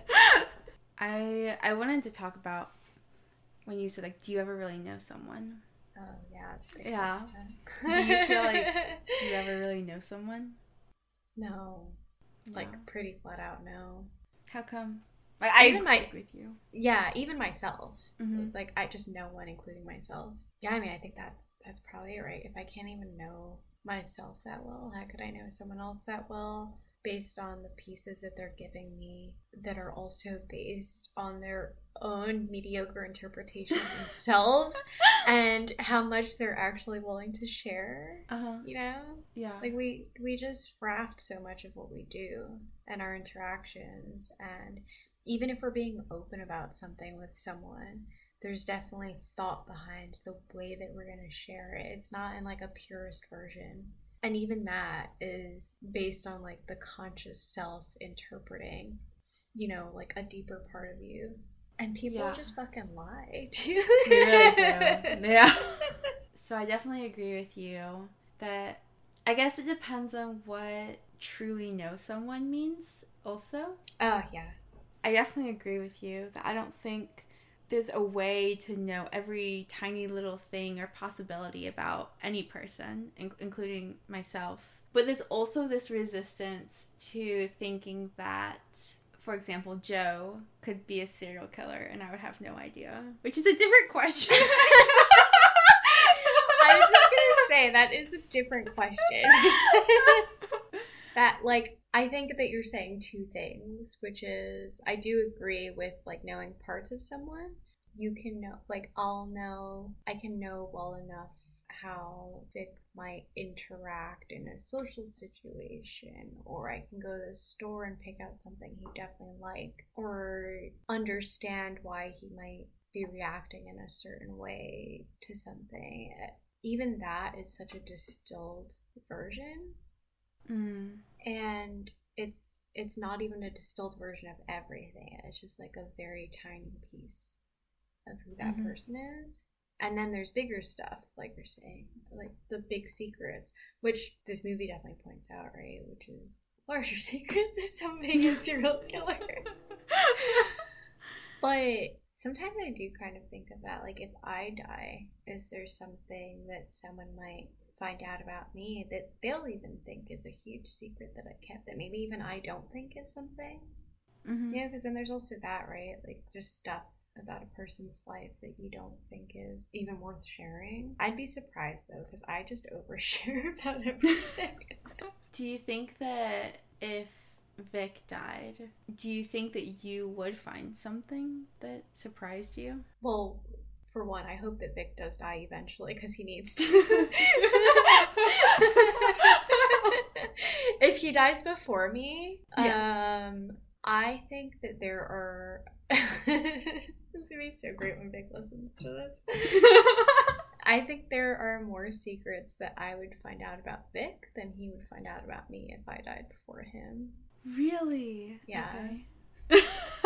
I wanted to talk about when you said, like, do you ever really know someone? Oh, yeah. Yeah. Do you feel like you ever really know someone? No. Like, pretty flat out, no. How come? I agree with you. Yeah, even myself. Like, I just know one, including myself. Yeah, I mean, I think that's probably right. If I can't even know myself that well, how could I know someone else that well? Based on the pieces that they're giving me that are also based on their own mediocre interpretation of themselves and how much they're actually willing to share. Yeah. Like, we just craft so much of what we do and our interactions, and even if we're being open about something with someone, there's definitely thought behind the way that we're going to share it. It's not in like a purist version. And even that is based on like the conscious self interpreting, like a deeper part of you. And people just fucking lie too. They really do. Yeah. So I definitely agree with you that I guess it depends on what truly know someone means also. Oh, yeah. I definitely agree with you that I don't think there's a way to know every tiny little thing or possibility about any person, including myself. But there's also this resistance to thinking that, for example, Joe could be a serial killer and I would have no idea, which is a different question. I was just going to say, that is a different question. That, like, I think that you're saying two things, which is, I do agree with, like, knowing parts of someone. You can know, like, I can know well enough how Vic might interact in a social situation, or I can go to the store and pick out something he definitely like, or understand why he might be reacting in a certain way to something. Even that is such a distilled version. And it's not even a distilled version of everything. It's just like a very tiny piece of who that person is. And then there's bigger stuff, like you're saying, like the big secrets, which this movie definitely points out, right? Which is larger secrets of someone being a serial killer. But sometimes I do kind of think about, like, if I die, is there something that someone might find out about me that they'll even think is a huge secret that I kept, that maybe even I don't think is something? Yeah, because then there's also that, right? Like, just stuff about a person's life that you don't think is even worth sharing. I'd be surprised, though, because I just overshare about everything. Do you think that if Vic died, do you think that you would find something that surprised you? Well, for one, I hope that Vic does die eventually, because he needs to. If he dies before me, yes. I think that there are... It's gonna be so great when Vic listens to this. I think there are more secrets that I would find out about Vic than he would find out about me if I died before him. Really? Yeah. Okay.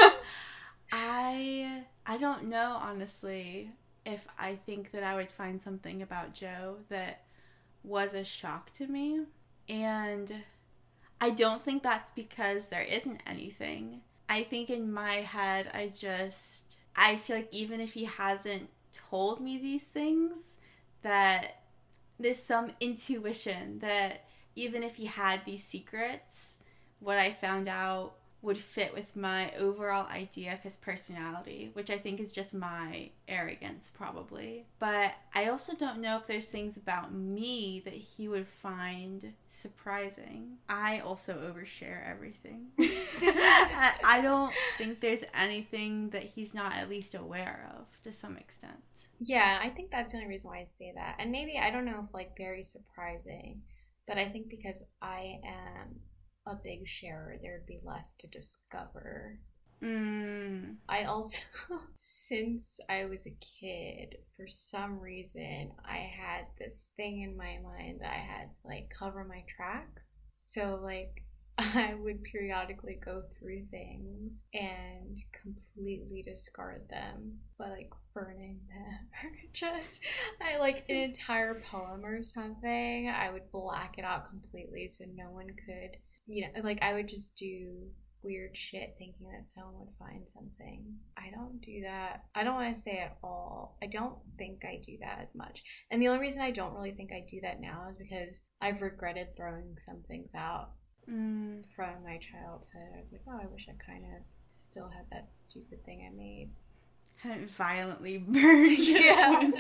I don't know, honestly, if I think that I would find something about Joe that was a shock to me. And I don't think that's because there isn't anything. I think in my head, I feel like even if he hasn't told me these things, that there's some intuition that even if he had these secrets, what I found out would fit with my overall idea of his personality, which I think is just my arrogance, probably. But I also don't know if there's things about me that he would find surprising. I also overshare everything. I don't think there's anything that he's not at least aware of to some extent. Yeah, I think that's the only reason why I say that. And maybe, I don't know if like very surprising, but I think because I am a big sharer, there'd be less to discover. I also, since I was a kid, for some reason, I had this thing in my mind that I had to like cover my tracks. So like I would periodically go through things and completely discard them by like burning them, or just I like an entire poem or something, I would black it out completely so no one could, like I would just do weird shit thinking that someone would find something. I don't do that. I don't want to say at all. I don't think I do that as much. And the only reason I don't really think I do that now is because I've regretted throwing some things out from my childhood. I was like, oh, I wish I kind of still had that stupid thing I made. Kind of violently burned. Yeah.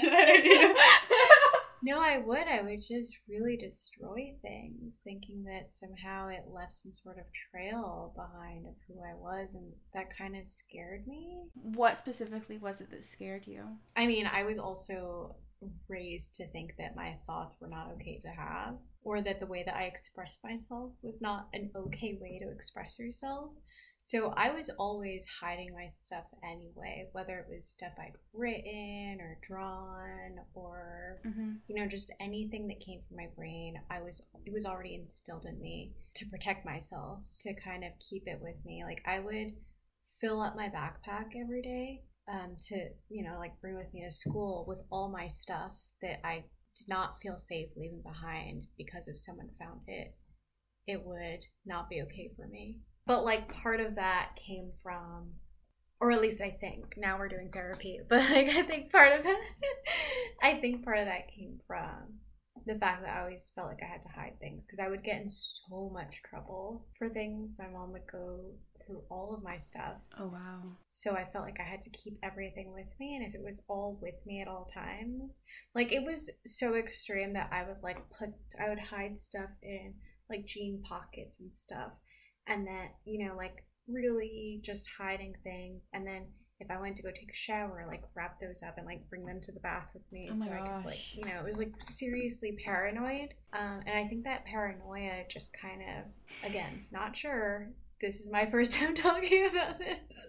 No, I would just really destroy things, thinking that somehow it left some sort of trail behind of who I was, and that kind of scared me. What specifically was it that scared you? I mean, I was also raised to think that my thoughts were not okay to have, or that the way that I expressed myself was not an okay way to express yourself. So I was always hiding my stuff anyway, whether it was stuff I'd written or drawn or, just anything that came from my brain. It was already instilled in me to protect myself, to kind of keep it with me. Like I would fill up my backpack every day to, like bring with me to school with all my stuff that I did not feel safe leaving behind, because if someone found it, it would not be okay for me. But like part of that came from, or at least I think, now we're doing therapy, but like I think part of that came from the fact that I always felt like I had to hide things, because I would get in so much trouble for things. My mom would go through all of my stuff. Oh wow. So I felt like I had to keep everything with me, and if it was all with me at all times, like it was so extreme that I would hide stuff in like jean pockets and stuff. And then, like really just hiding things. And then if I went to go take a shower, like wrap those up and like bring them to the bath with me. So I could like, it was like seriously paranoid. And I think that paranoia just kind of, again, not sure. This is my first time talking about this.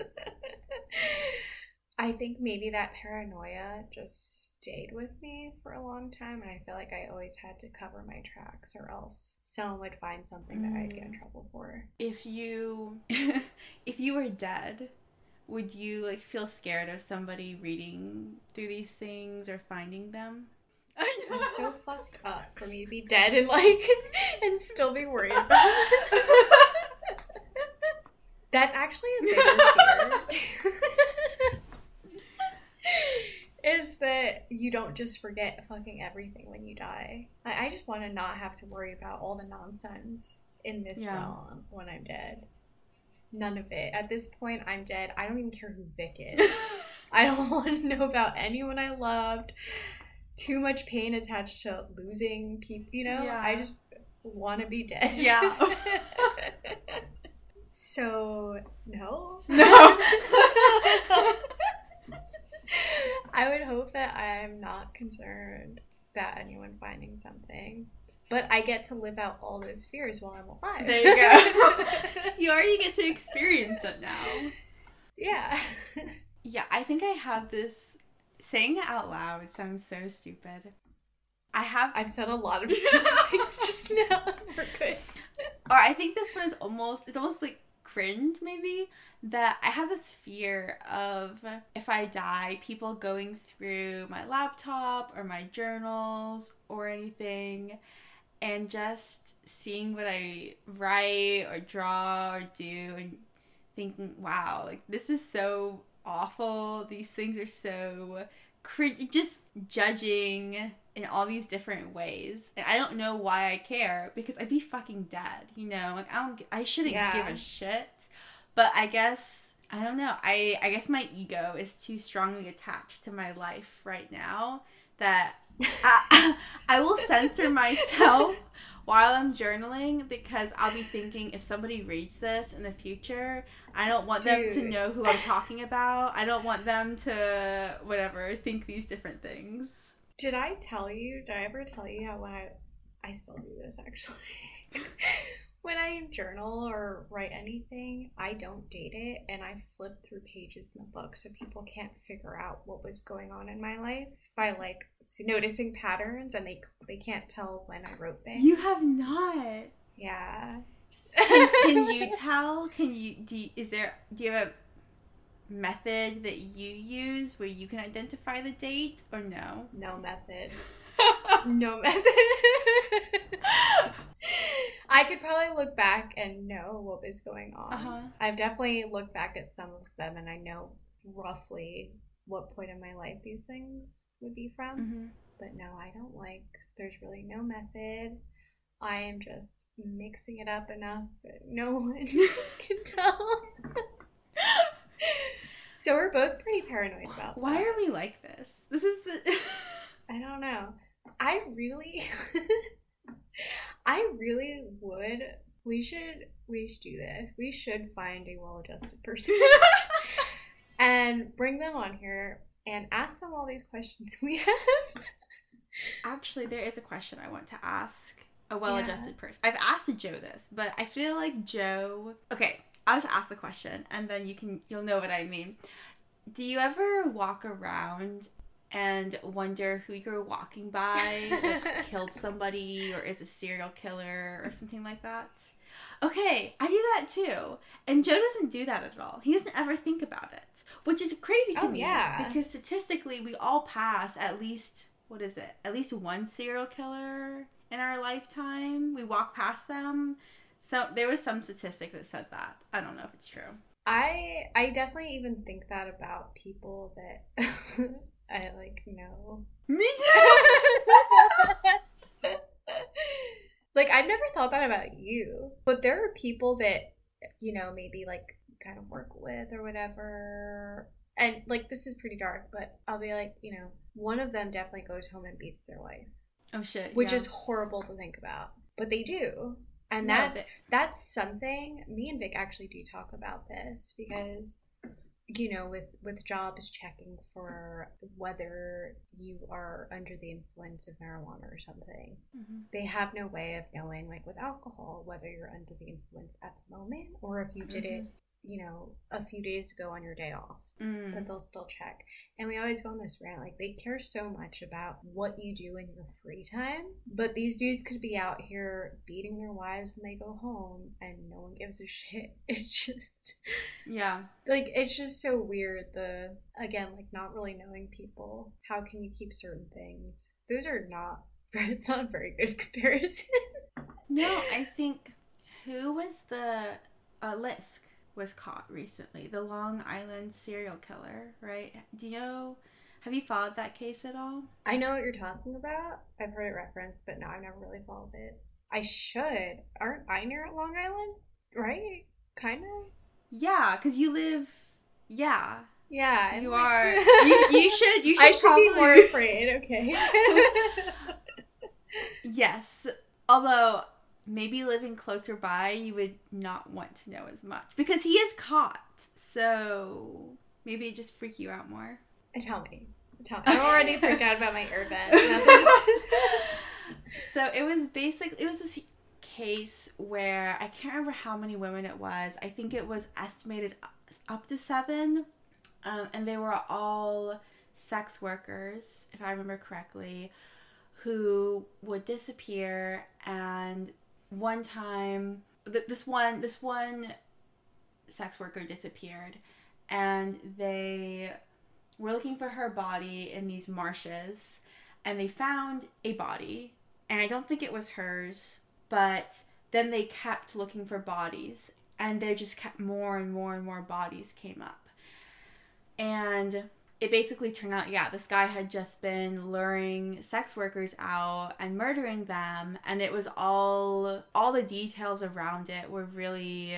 I think maybe that paranoia just stayed with me for a long time, and I feel like I always had to cover my tracks, or else someone would find something that I'd get in trouble for. If you were dead, would you like feel scared of somebody reading through these things or finding them? It's so fucked up for me to be dead and still be worried about it. That's actually a bigger fear. Is that you don't just forget fucking everything when you die. I just want to not have to worry about all the nonsense in this realm when I'm dead. None of it. At this point, I'm dead. I don't even care who Vic is. I don't want to know about anyone I loved. Too much pain attached to losing people, Yeah. I just want to be dead. Yeah. So, no. I would hope that I'm not concerned about anyone finding something. But I get to live out all those fears while I'm alive. There you go. You already get to experience it now. Yeah. Yeah, I think I have this, saying it out loud sounds so stupid. I've said a lot of stupid things just now. We're good. Or I think this one is almost like cringe maybe, that I have this fear of, if I die, people going through my laptop or my journals or anything and just seeing what I write or draw or do and thinking, wow, like this is so awful. These things are so just judging in all these different ways. And I don't know why I care because I'd be fucking dead, you know? Like I shouldn't give a shit. But I guess I don't know. I guess my ego is too strongly attached to my life right now that I will censor myself while I'm journaling because I'll be thinking if somebody reads this in the future, I don't want them to know who I'm talking about. I don't want them to, whatever, think these different things. Did I ever tell you how when I still do this actually. When I journal or write anything, I don't date it and I flip through pages in the book so people can't figure out what was going on in my life by like noticing patterns and they can't tell when I wrote things. You have not. Yeah. Can you tell? Do you have a method that you use where you can identify the date or no? No method. No method. I could probably look back and know what was going on. Uh-huh. I've definitely looked back at some of them and I know roughly what point in my life these things would be from. Mm-hmm. But no, I don't there's really no method. I am just mixing it up enough that no one can tell. So we're both pretty paranoid about that. Why are we like this? This is I don't know. I really would. We should do this. We should find a well-adjusted person and bring them on here and ask them all these questions we have. Actually, there is a question I want to ask a well-adjusted person. I've asked Joe this, but I feel like Joe... Okay, I'll just ask the question and then you'll know what I mean. Do you ever walk around and wonder who you're walking by that's killed somebody or is a serial killer or something like that? Okay, I do that too. And Joe doesn't do that at all. He doesn't ever think about it, which is crazy to me. Yeah. Because statistically, we all pass at least one serial killer in our lifetime. We walk past them. So there was some statistic that said that. I don't know if it's true. I definitely even think that about people that I know. Me too! Like, I've never thought that about you. But there are people that, maybe, kind of work with or whatever. And, this is pretty dark, but I'll be one of them definitely goes home and beats their wife. Oh, shit. Which is horrible to think about. But they do. And that's something, me and Vic actually do talk about this because... with jobs checking for whether you are under the influence of marijuana or something, they have no way of knowing, with alcohol, whether you're under the influence at the moment or if you did it, a few days ago on your day off, but they'll still check. And we always go on this rant, they care so much about what you do in your free time, but these dudes could be out here beating their wives when they go home and no one gives a shit. It's just... Yeah. It's just so weird, not really knowing people. How can you keep certain things? Those are not... It's not a very good comparison. No, I think... Who was the... Lisk was caught recently, the Long Island serial killer, right? Do you know, have you followed that case at all? I know what you're talking about. I've heard it referenced, but no, I've never really followed it. I should. Aren't I near Long Island? Right? Kind of? Yeah, because you live, yeah. Yeah. You are. You should I should probably be more afraid, okay. Yes. Although... maybe living closer by, you would not want to know as much. Because he is caught. So maybe it just freak you out more. Tell me. I'm already freaked out about my airbend. So it was this case where, I can't remember how many women it was. I think it was estimated up to 7. And they were all sex workers, if I remember correctly, who would disappear. And one time, this one sex worker disappeared, and they were looking for her body in these marshes, and they found a body and I don't think it was hers, but then they kept looking for bodies, and they just kept more and more and more bodies came up. And it basically turned out, this guy had just been luring sex workers out and murdering them, and it was all the details around it were really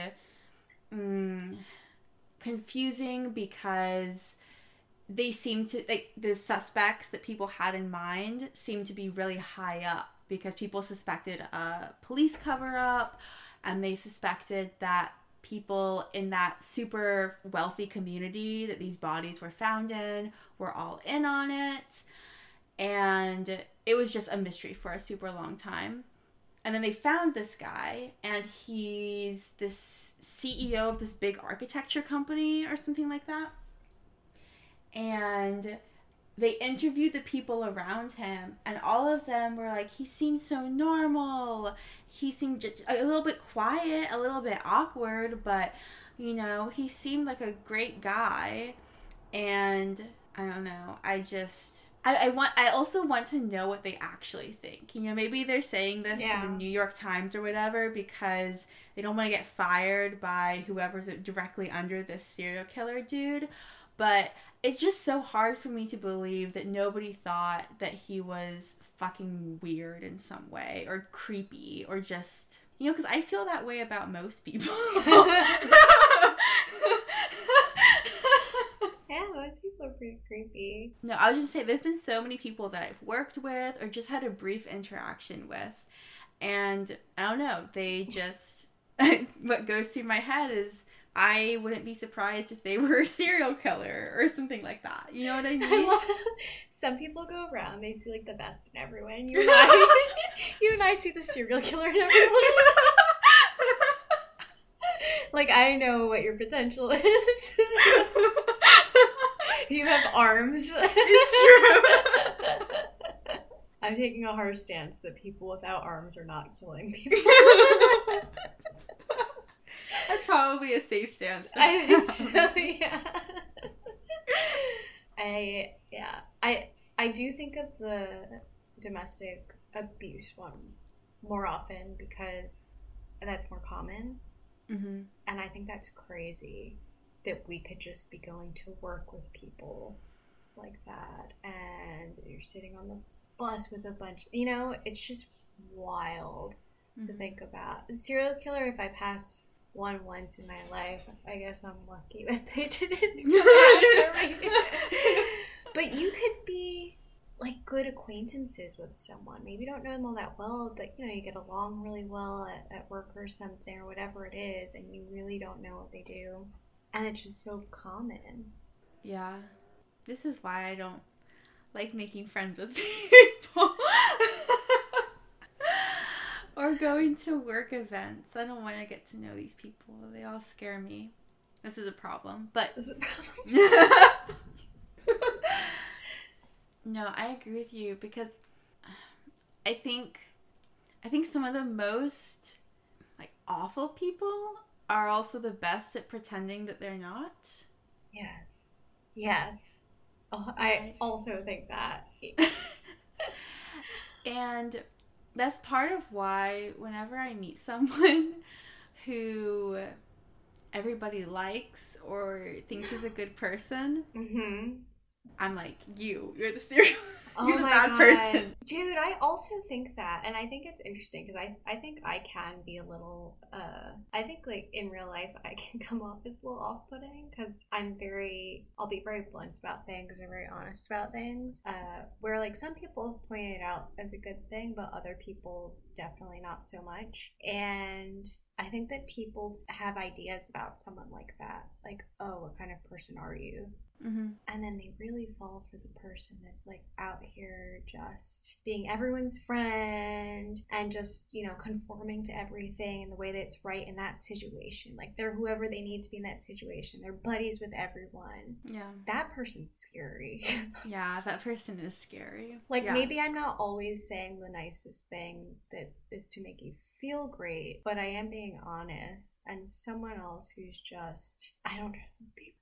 confusing, because they seemed to, like, the suspects that people had in mind seemed to be really high up, because people suspected a police cover-up, and they suspected that people in that super wealthy community that these bodies were found in were all in on it. And it was just a mystery for a super long time. And then they found this guy, and he's this CEO of this big architecture company or something like that. And they interviewed the people around him, and all of them were like, he seemed so normal. He seemed just a little bit quiet, a little bit awkward, but, you know, he seemed like a great guy. And I don't know, I also want to know what they actually think. You know, maybe they're saying this in the New York Times or whatever because they don't want to get fired by whoever's directly under this serial killer dude. But it's just so hard for me to believe that nobody thought that he was fucking weird in some way, or creepy, or just, you know, because I feel that way about most people. Yeah, most people are pretty creepy. No, I was just saying, there's been so many people that I've worked with or just had a brief interaction with, and I don't know, they just, what goes through my head is, I wouldn't be surprised if they were a serial killer or something like that. You know what I mean? Some people go around, they see like the best in everyone. You and I see the serial killer in everyone. Like, I know what your potential is. You have arms. It's true. I'm taking a harsh stance that people without arms are not killing people. That's probably a safe stance. I think so, yeah. I do think of the domestic abuse one more often because that's more common. Mm-hmm. And I think that's crazy that we could just be going to work with people like that, and you're sitting on the bus with a bunch, you know, it's just wild to think about. A serial killer, if I passed one once in my life, I guess I'm lucky that they didn't come after me. But you could be like good acquaintances with someone. Maybe you don't know them all that well, but you know, you get along really well at work or something or whatever it is, and you really don't know what they do. And it's just so common. Yeah. This is why I don't like making friends with people. Or going to work events. I don't want to get to know these people. They all scare me. This is a problem. But Is it a problem? No, I agree with you because I think some of the most like awful people are also the best at pretending that they're not. Yes. Oh, I also think that. And that's part of why whenever I meet someone who everybody likes or thinks is a good person, I'm like, you're the serial, you're the bad person. Dude, I also think that, and I think it's interesting because I think I can be a little, I think like in real life I can come off as a little off-putting because I'll be very blunt about things and very honest about things, where like some people point it out as a good thing, but other people definitely not so much. And I think that people have ideas about someone like that, like, oh, what kind of person are you? Mm-hmm. And then they really fall for the person that's like out here just being everyone's friend and just, you know, conforming to everything in the way that's right in that situation. Like they're whoever they need to be in that situation. They're buddies with everyone. Yeah. That person's scary. Yeah, that person is scary. Like maybe I'm not always saying the nicest thing that is to make you feel great, but I am being honest. And someone else who's just, I don't trust those people.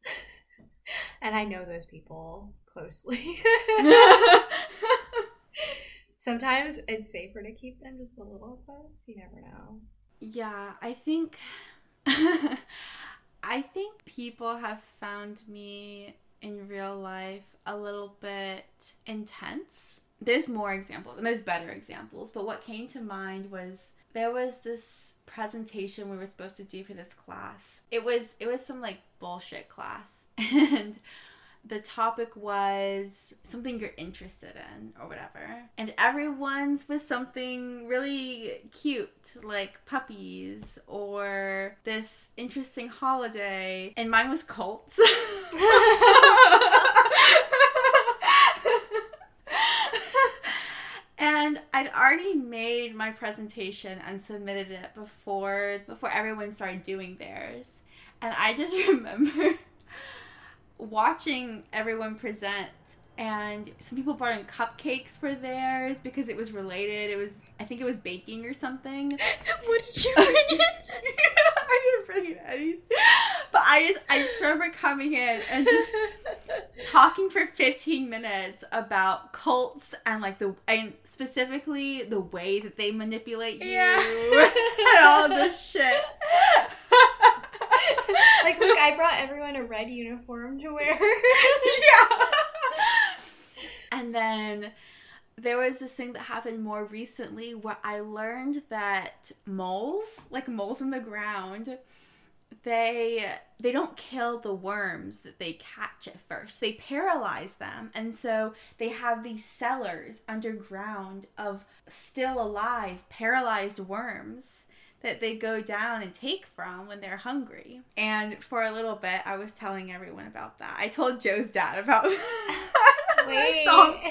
And I know those people closely. Sometimes it's safer to keep them just a little close. You never know. Yeah, I think I think people have found me in real life a little bit intense. There's more examples and there's better examples, but what came to mind was there was this presentation we were supposed to do for this class. It was some like bullshit class, and the topic was something you're interested in or whatever. And everyone's was something really cute, like puppies or this interesting holiday. And mine was cults. And I'd already made my presentation and submitted it before everyone started doing theirs. And I just remember watching everyone present, and some people brought in cupcakes for theirs because it was related. I think it was baking or something. What did you bring in? I didn't bring in anything. But I just remember coming in and just talking for 15 minutes about cults and and specifically the way that they manipulate you and all this shit. Like, look, I brought everyone a red uniform to wear. Yeah. And then there was this thing that happened more recently where I learned that moles in the ground, they don't kill the worms that they catch at first. They paralyze them. And so they have these cellars underground of still alive, paralyzed worms that they go down and take from when they're hungry. And for a little bit, I was telling everyone about that. I told Joe's dad about that. Wait,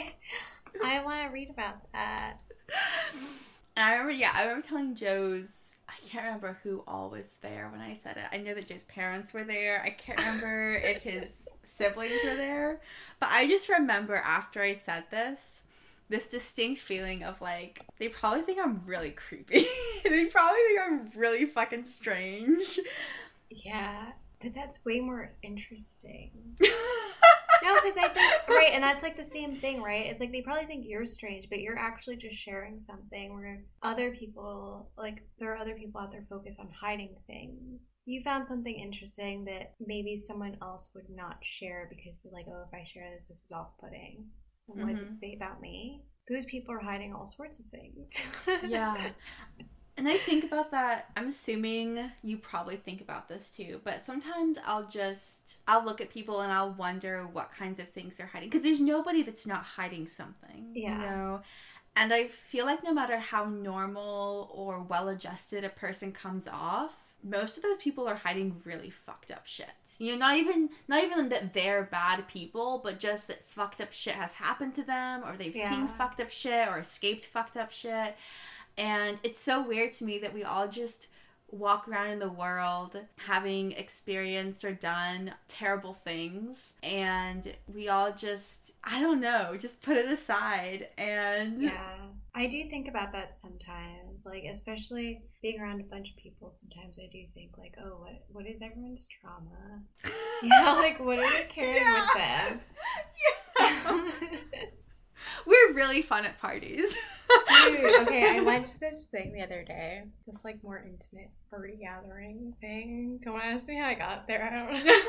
I want to read about that. And I remember telling Joe's, I can't remember who all was there when I said it. I know that Joe's parents were there. I can't remember if his siblings were there. But I just remember after I said this distinct feeling of like, they probably think I'm really creepy. They probably think I'm really fucking strange. Yeah, but that's way more interesting. No, because I think, right, and that's like the same thing, right? It's like they probably think you're strange, but you're actually just sharing something where other people, like, there are other people out there focused on hiding things. You found something interesting that maybe someone else would not share because they're like, oh, if I share this is off-putting. And what does it say about me? Those people are hiding all sorts of things. Yeah. And I think about that. I'm assuming you probably think about this too, but sometimes I'll look at people and I'll wonder what kinds of things they're hiding. Because there's nobody that's not hiding something, you know? And I feel like no matter how normal or well-adjusted a person comes off, most of those people are hiding really fucked up shit. You know, not even that they're bad people, but just that fucked up shit has happened to them, or they've seen fucked up shit or escaped fucked up shit. And it's so weird to me that we all just walk around in the world having experienced or done terrible things, and we all just, I don't know, just put it aside. And yeah, I do think about that sometimes, like, especially being around a bunch of people. Sometimes I do think like, oh, what is everyone's trauma? You know, like, what are they carrying with them? Yeah. We're really fun at parties. Dude, okay, I went to this thing the other day, this like more intimate party gathering thing. Don't ask me how I got there. I don't know.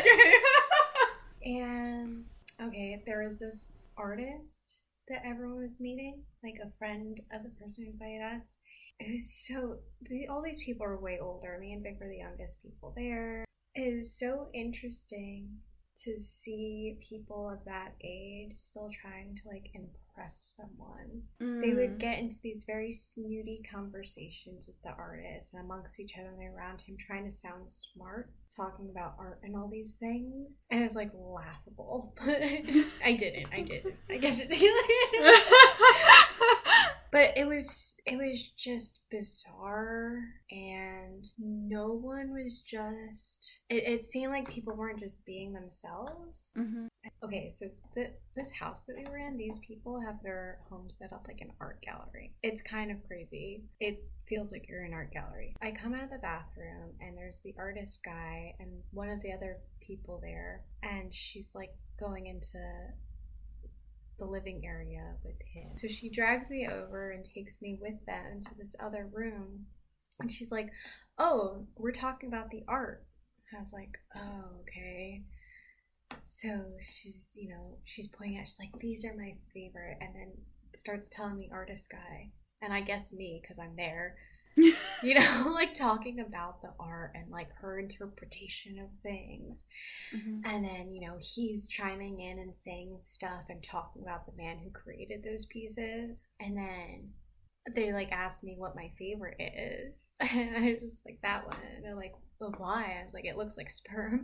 Okay. And okay, there was this artist that everyone was meeting, like a friend of the person who invited us. It was so all these people are way older. Me and Vic were the youngest people there. It is so interesting to see people of that age still trying to like impress someone. They would get into these very snooty conversations with the artist and amongst each other and they're around him trying to sound smart, talking about art and all these things. And it's like laughable. But I didn't. I get to see it. But it was just bizarre, and no one was just... It seemed like people weren't just being themselves. Mm-hmm. Okay, so this house that we were in, these people have their home set up like an art gallery. It's kind of crazy. It feels like you're in an art gallery. I come out of the bathroom, and there's the artist guy and one of the other people there, and she's like going into the living area with him. So she drags me over and takes me with them to this other room. And she's like, oh, we're talking about the art. I was like, oh, okay. So she's pointing out, she's like, these are my favorite. And then starts telling the artist guy, and I guess me, because I'm there, like talking about the art and like her interpretation of things. Mm-hmm. And then, he's chiming in and saying stuff and talking about the man who created those pieces. And then they like asked me what my favorite is. And I was just like, that one. And they're like, well, why? I was like, it looks like sperm.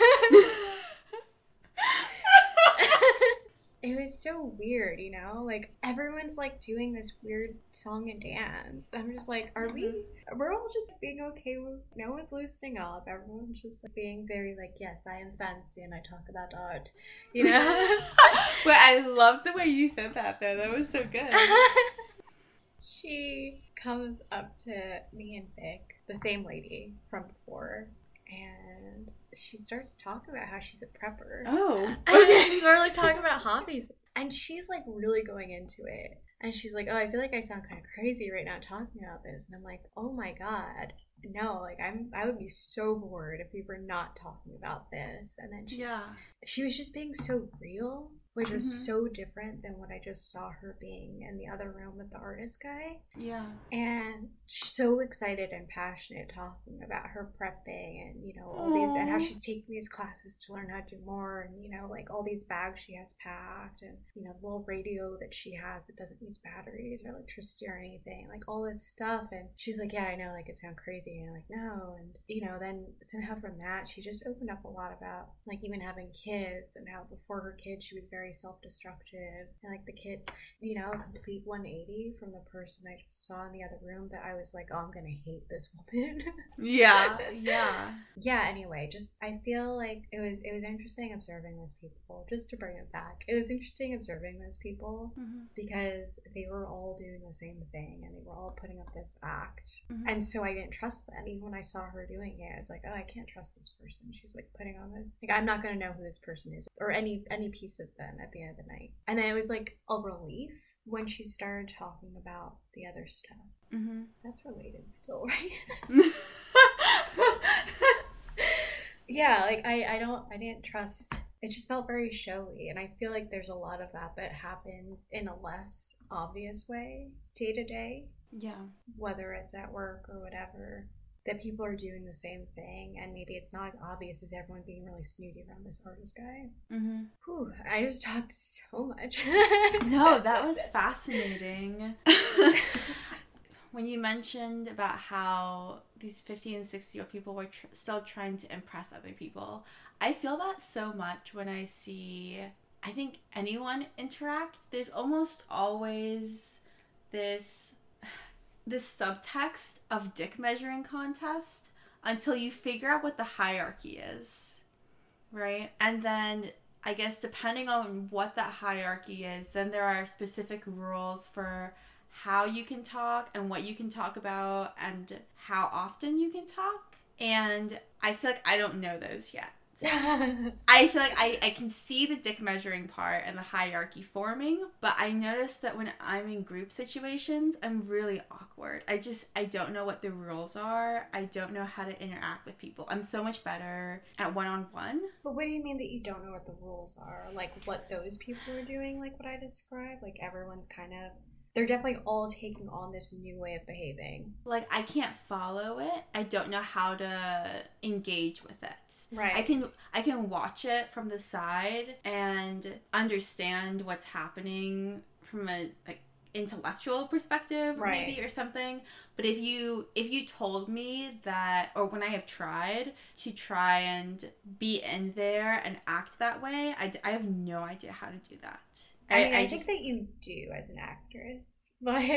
It was so weird, like everyone's like doing this weird song and dance. I'm just like, we're all just being okay with, no one's loosening up. Everyone's just like being very like, yes, I am fancy and I talk about art, But I love the way you said that though. That was so good. She comes up to me and Vic, the same lady from before, and she starts talking about how she's a prepper. Oh. Okay. So we're like talking about hobbies. And she's like really going into it. And she's like, oh, I feel like I sound kind of crazy right now talking about this. And I'm like, oh my God. No, like I would be so bored if we were not talking about this. And then she was just being so real, which was so different than what I just saw her being in the other room with the artist guy. Yeah. And so excited and passionate talking about her prepping and, all these, and how she's taking these classes to learn how to do more, and, like all these bags she has packed, and, the little radio that she has that doesn't use batteries or electricity or anything, like all this stuff. And she's like, yeah, I know, like it sounds crazy. And I'm like, no. And, then somehow from that, she just opened up a lot about like even having kids, and how before her kid, she was very self-destructive, and like the kid, a complete 180 from the person I just saw in the other room, that I was like, oh, I'm gonna hate this woman. Yeah. Anyway, just I feel like it was interesting observing those people. Just to bring it back, it was interesting observing those people because they were all doing the same thing, and they were all putting up this act, and so I didn't trust them. Even when I saw her doing it, I was like, oh, I can't trust this person. She's like putting on this, like I'm not gonna know who this person is or any piece of them at the end of the night. And then it was like a relief when she started talking about the other stuff. That's related still, right? Yeah, like I didn't trust. It just felt very showy, and I feel like there's a lot of that happens in a less obvious way day to day. Yeah. Whether it's at work or whatever, that people are doing the same thing, and maybe it's not as obvious as everyone being really snooty around this artist guy. Whew, I just talked so much. No, that was fascinating. When you mentioned about how these 50 and 60-year-old people were still trying to impress other people, I feel that so much when I see, I think, anyone interact. There's almost always this subtext of dick measuring contest until you figure out what the hierarchy is, right? And then I guess depending on what that hierarchy is, then there are specific rules for how you can talk and what you can talk about and how often you can talk. And I feel like I don't know those yet. I feel like I can see the dick measuring part and the hierarchy forming, but I notice that when I'm in group situations, I'm really awkward. I don't know what the rules are. I don't know how to interact with people. I'm so much better at one-on-one. But what do you mean that you don't know what the rules are? Like what those people are doing, like what I described? Like everyone's kind of... They're definitely all taking on this new way of behaving. Like, I can't follow it. I don't know how to engage with it. Right. I can watch it from the side and understand what's happening from a intellectual perspective, right, maybe, or something. But if you told me that, or when I have tried and be in there and act that way, I have no idea how to do that. I think that you do as an actress, but but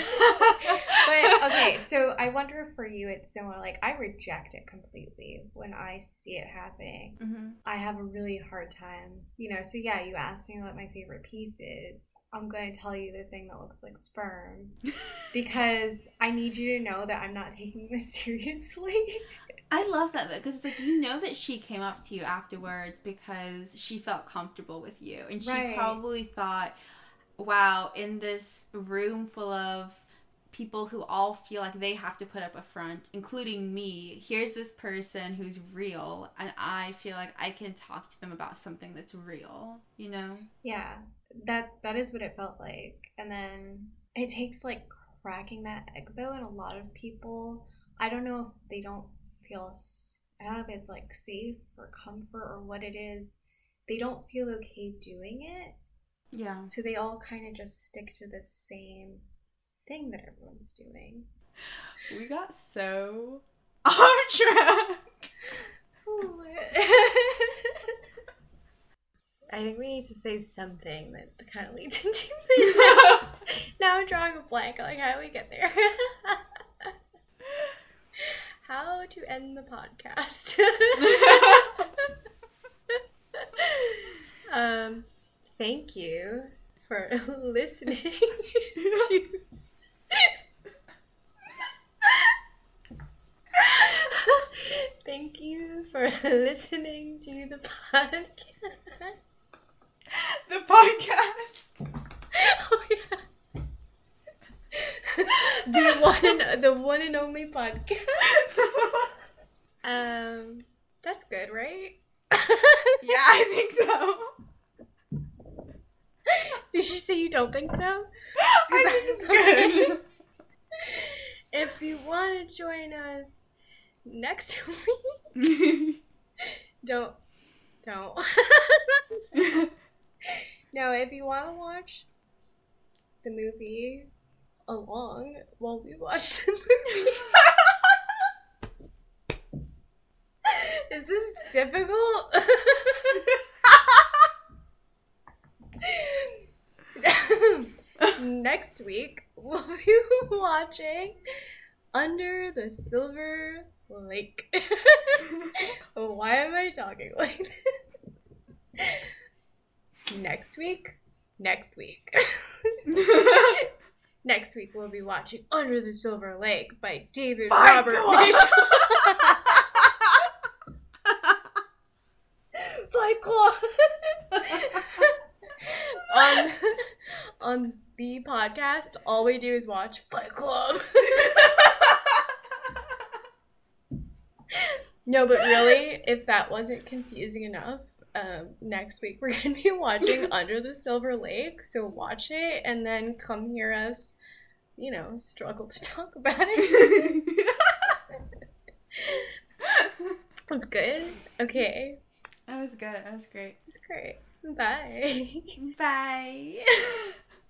okay. So I wonder if for you it's similar. Like I reject it completely when I see it happening. I have a really hard time, So yeah, you asked me what my favorite piece is. I'm going to tell you the thing that looks like sperm because I need you to know that I'm not taking this seriously. I love that though, because it's like, you know that she came up to you afterwards because she felt comfortable with you, and she probably thought, wow, in this room full of people who all feel like they have to put up a front, including me, here's this person who's real, and I feel like I can talk to them about something that's real, you know? Yeah, that is what it felt like. And then it takes like cracking that egg though, and a lot of people, I don't know if they don't feel, I don't know if it's like safe or comfort or what it is, they don't feel okay doing it. Yeah. So they all kind of just stick to the same thing that everyone's doing. We got so off track. I think we need to say something that kind of leads into this. Now I'm drawing a blank. Like, how do we get there? How to end the podcast. Thank you for listening to... Thank you for listening to the podcast. The podcast. Oh yeah. The one and only podcast. That's good, right? Yeah, I think so. Did you say you don't think so? I think it's good. If you want to join us next week, don't. No, if you want to watch the movie along while we watch the movie. Is this difficult? Next week, we'll be watching Under the Silver Lake. Why am I talking like this? Next week. Next week, we'll be watching Under the Silver Lake by David Robert Mitchell. Fight Club. On the podcast, all we do is watch Fight Club. No, but really, if that wasn't confusing enough, next week we're going to be watching Under the Silver Lake. So watch it and then come hear us, struggle to talk about it. That's good. Okay. That was good. That was great. It's great. Bye. Bye.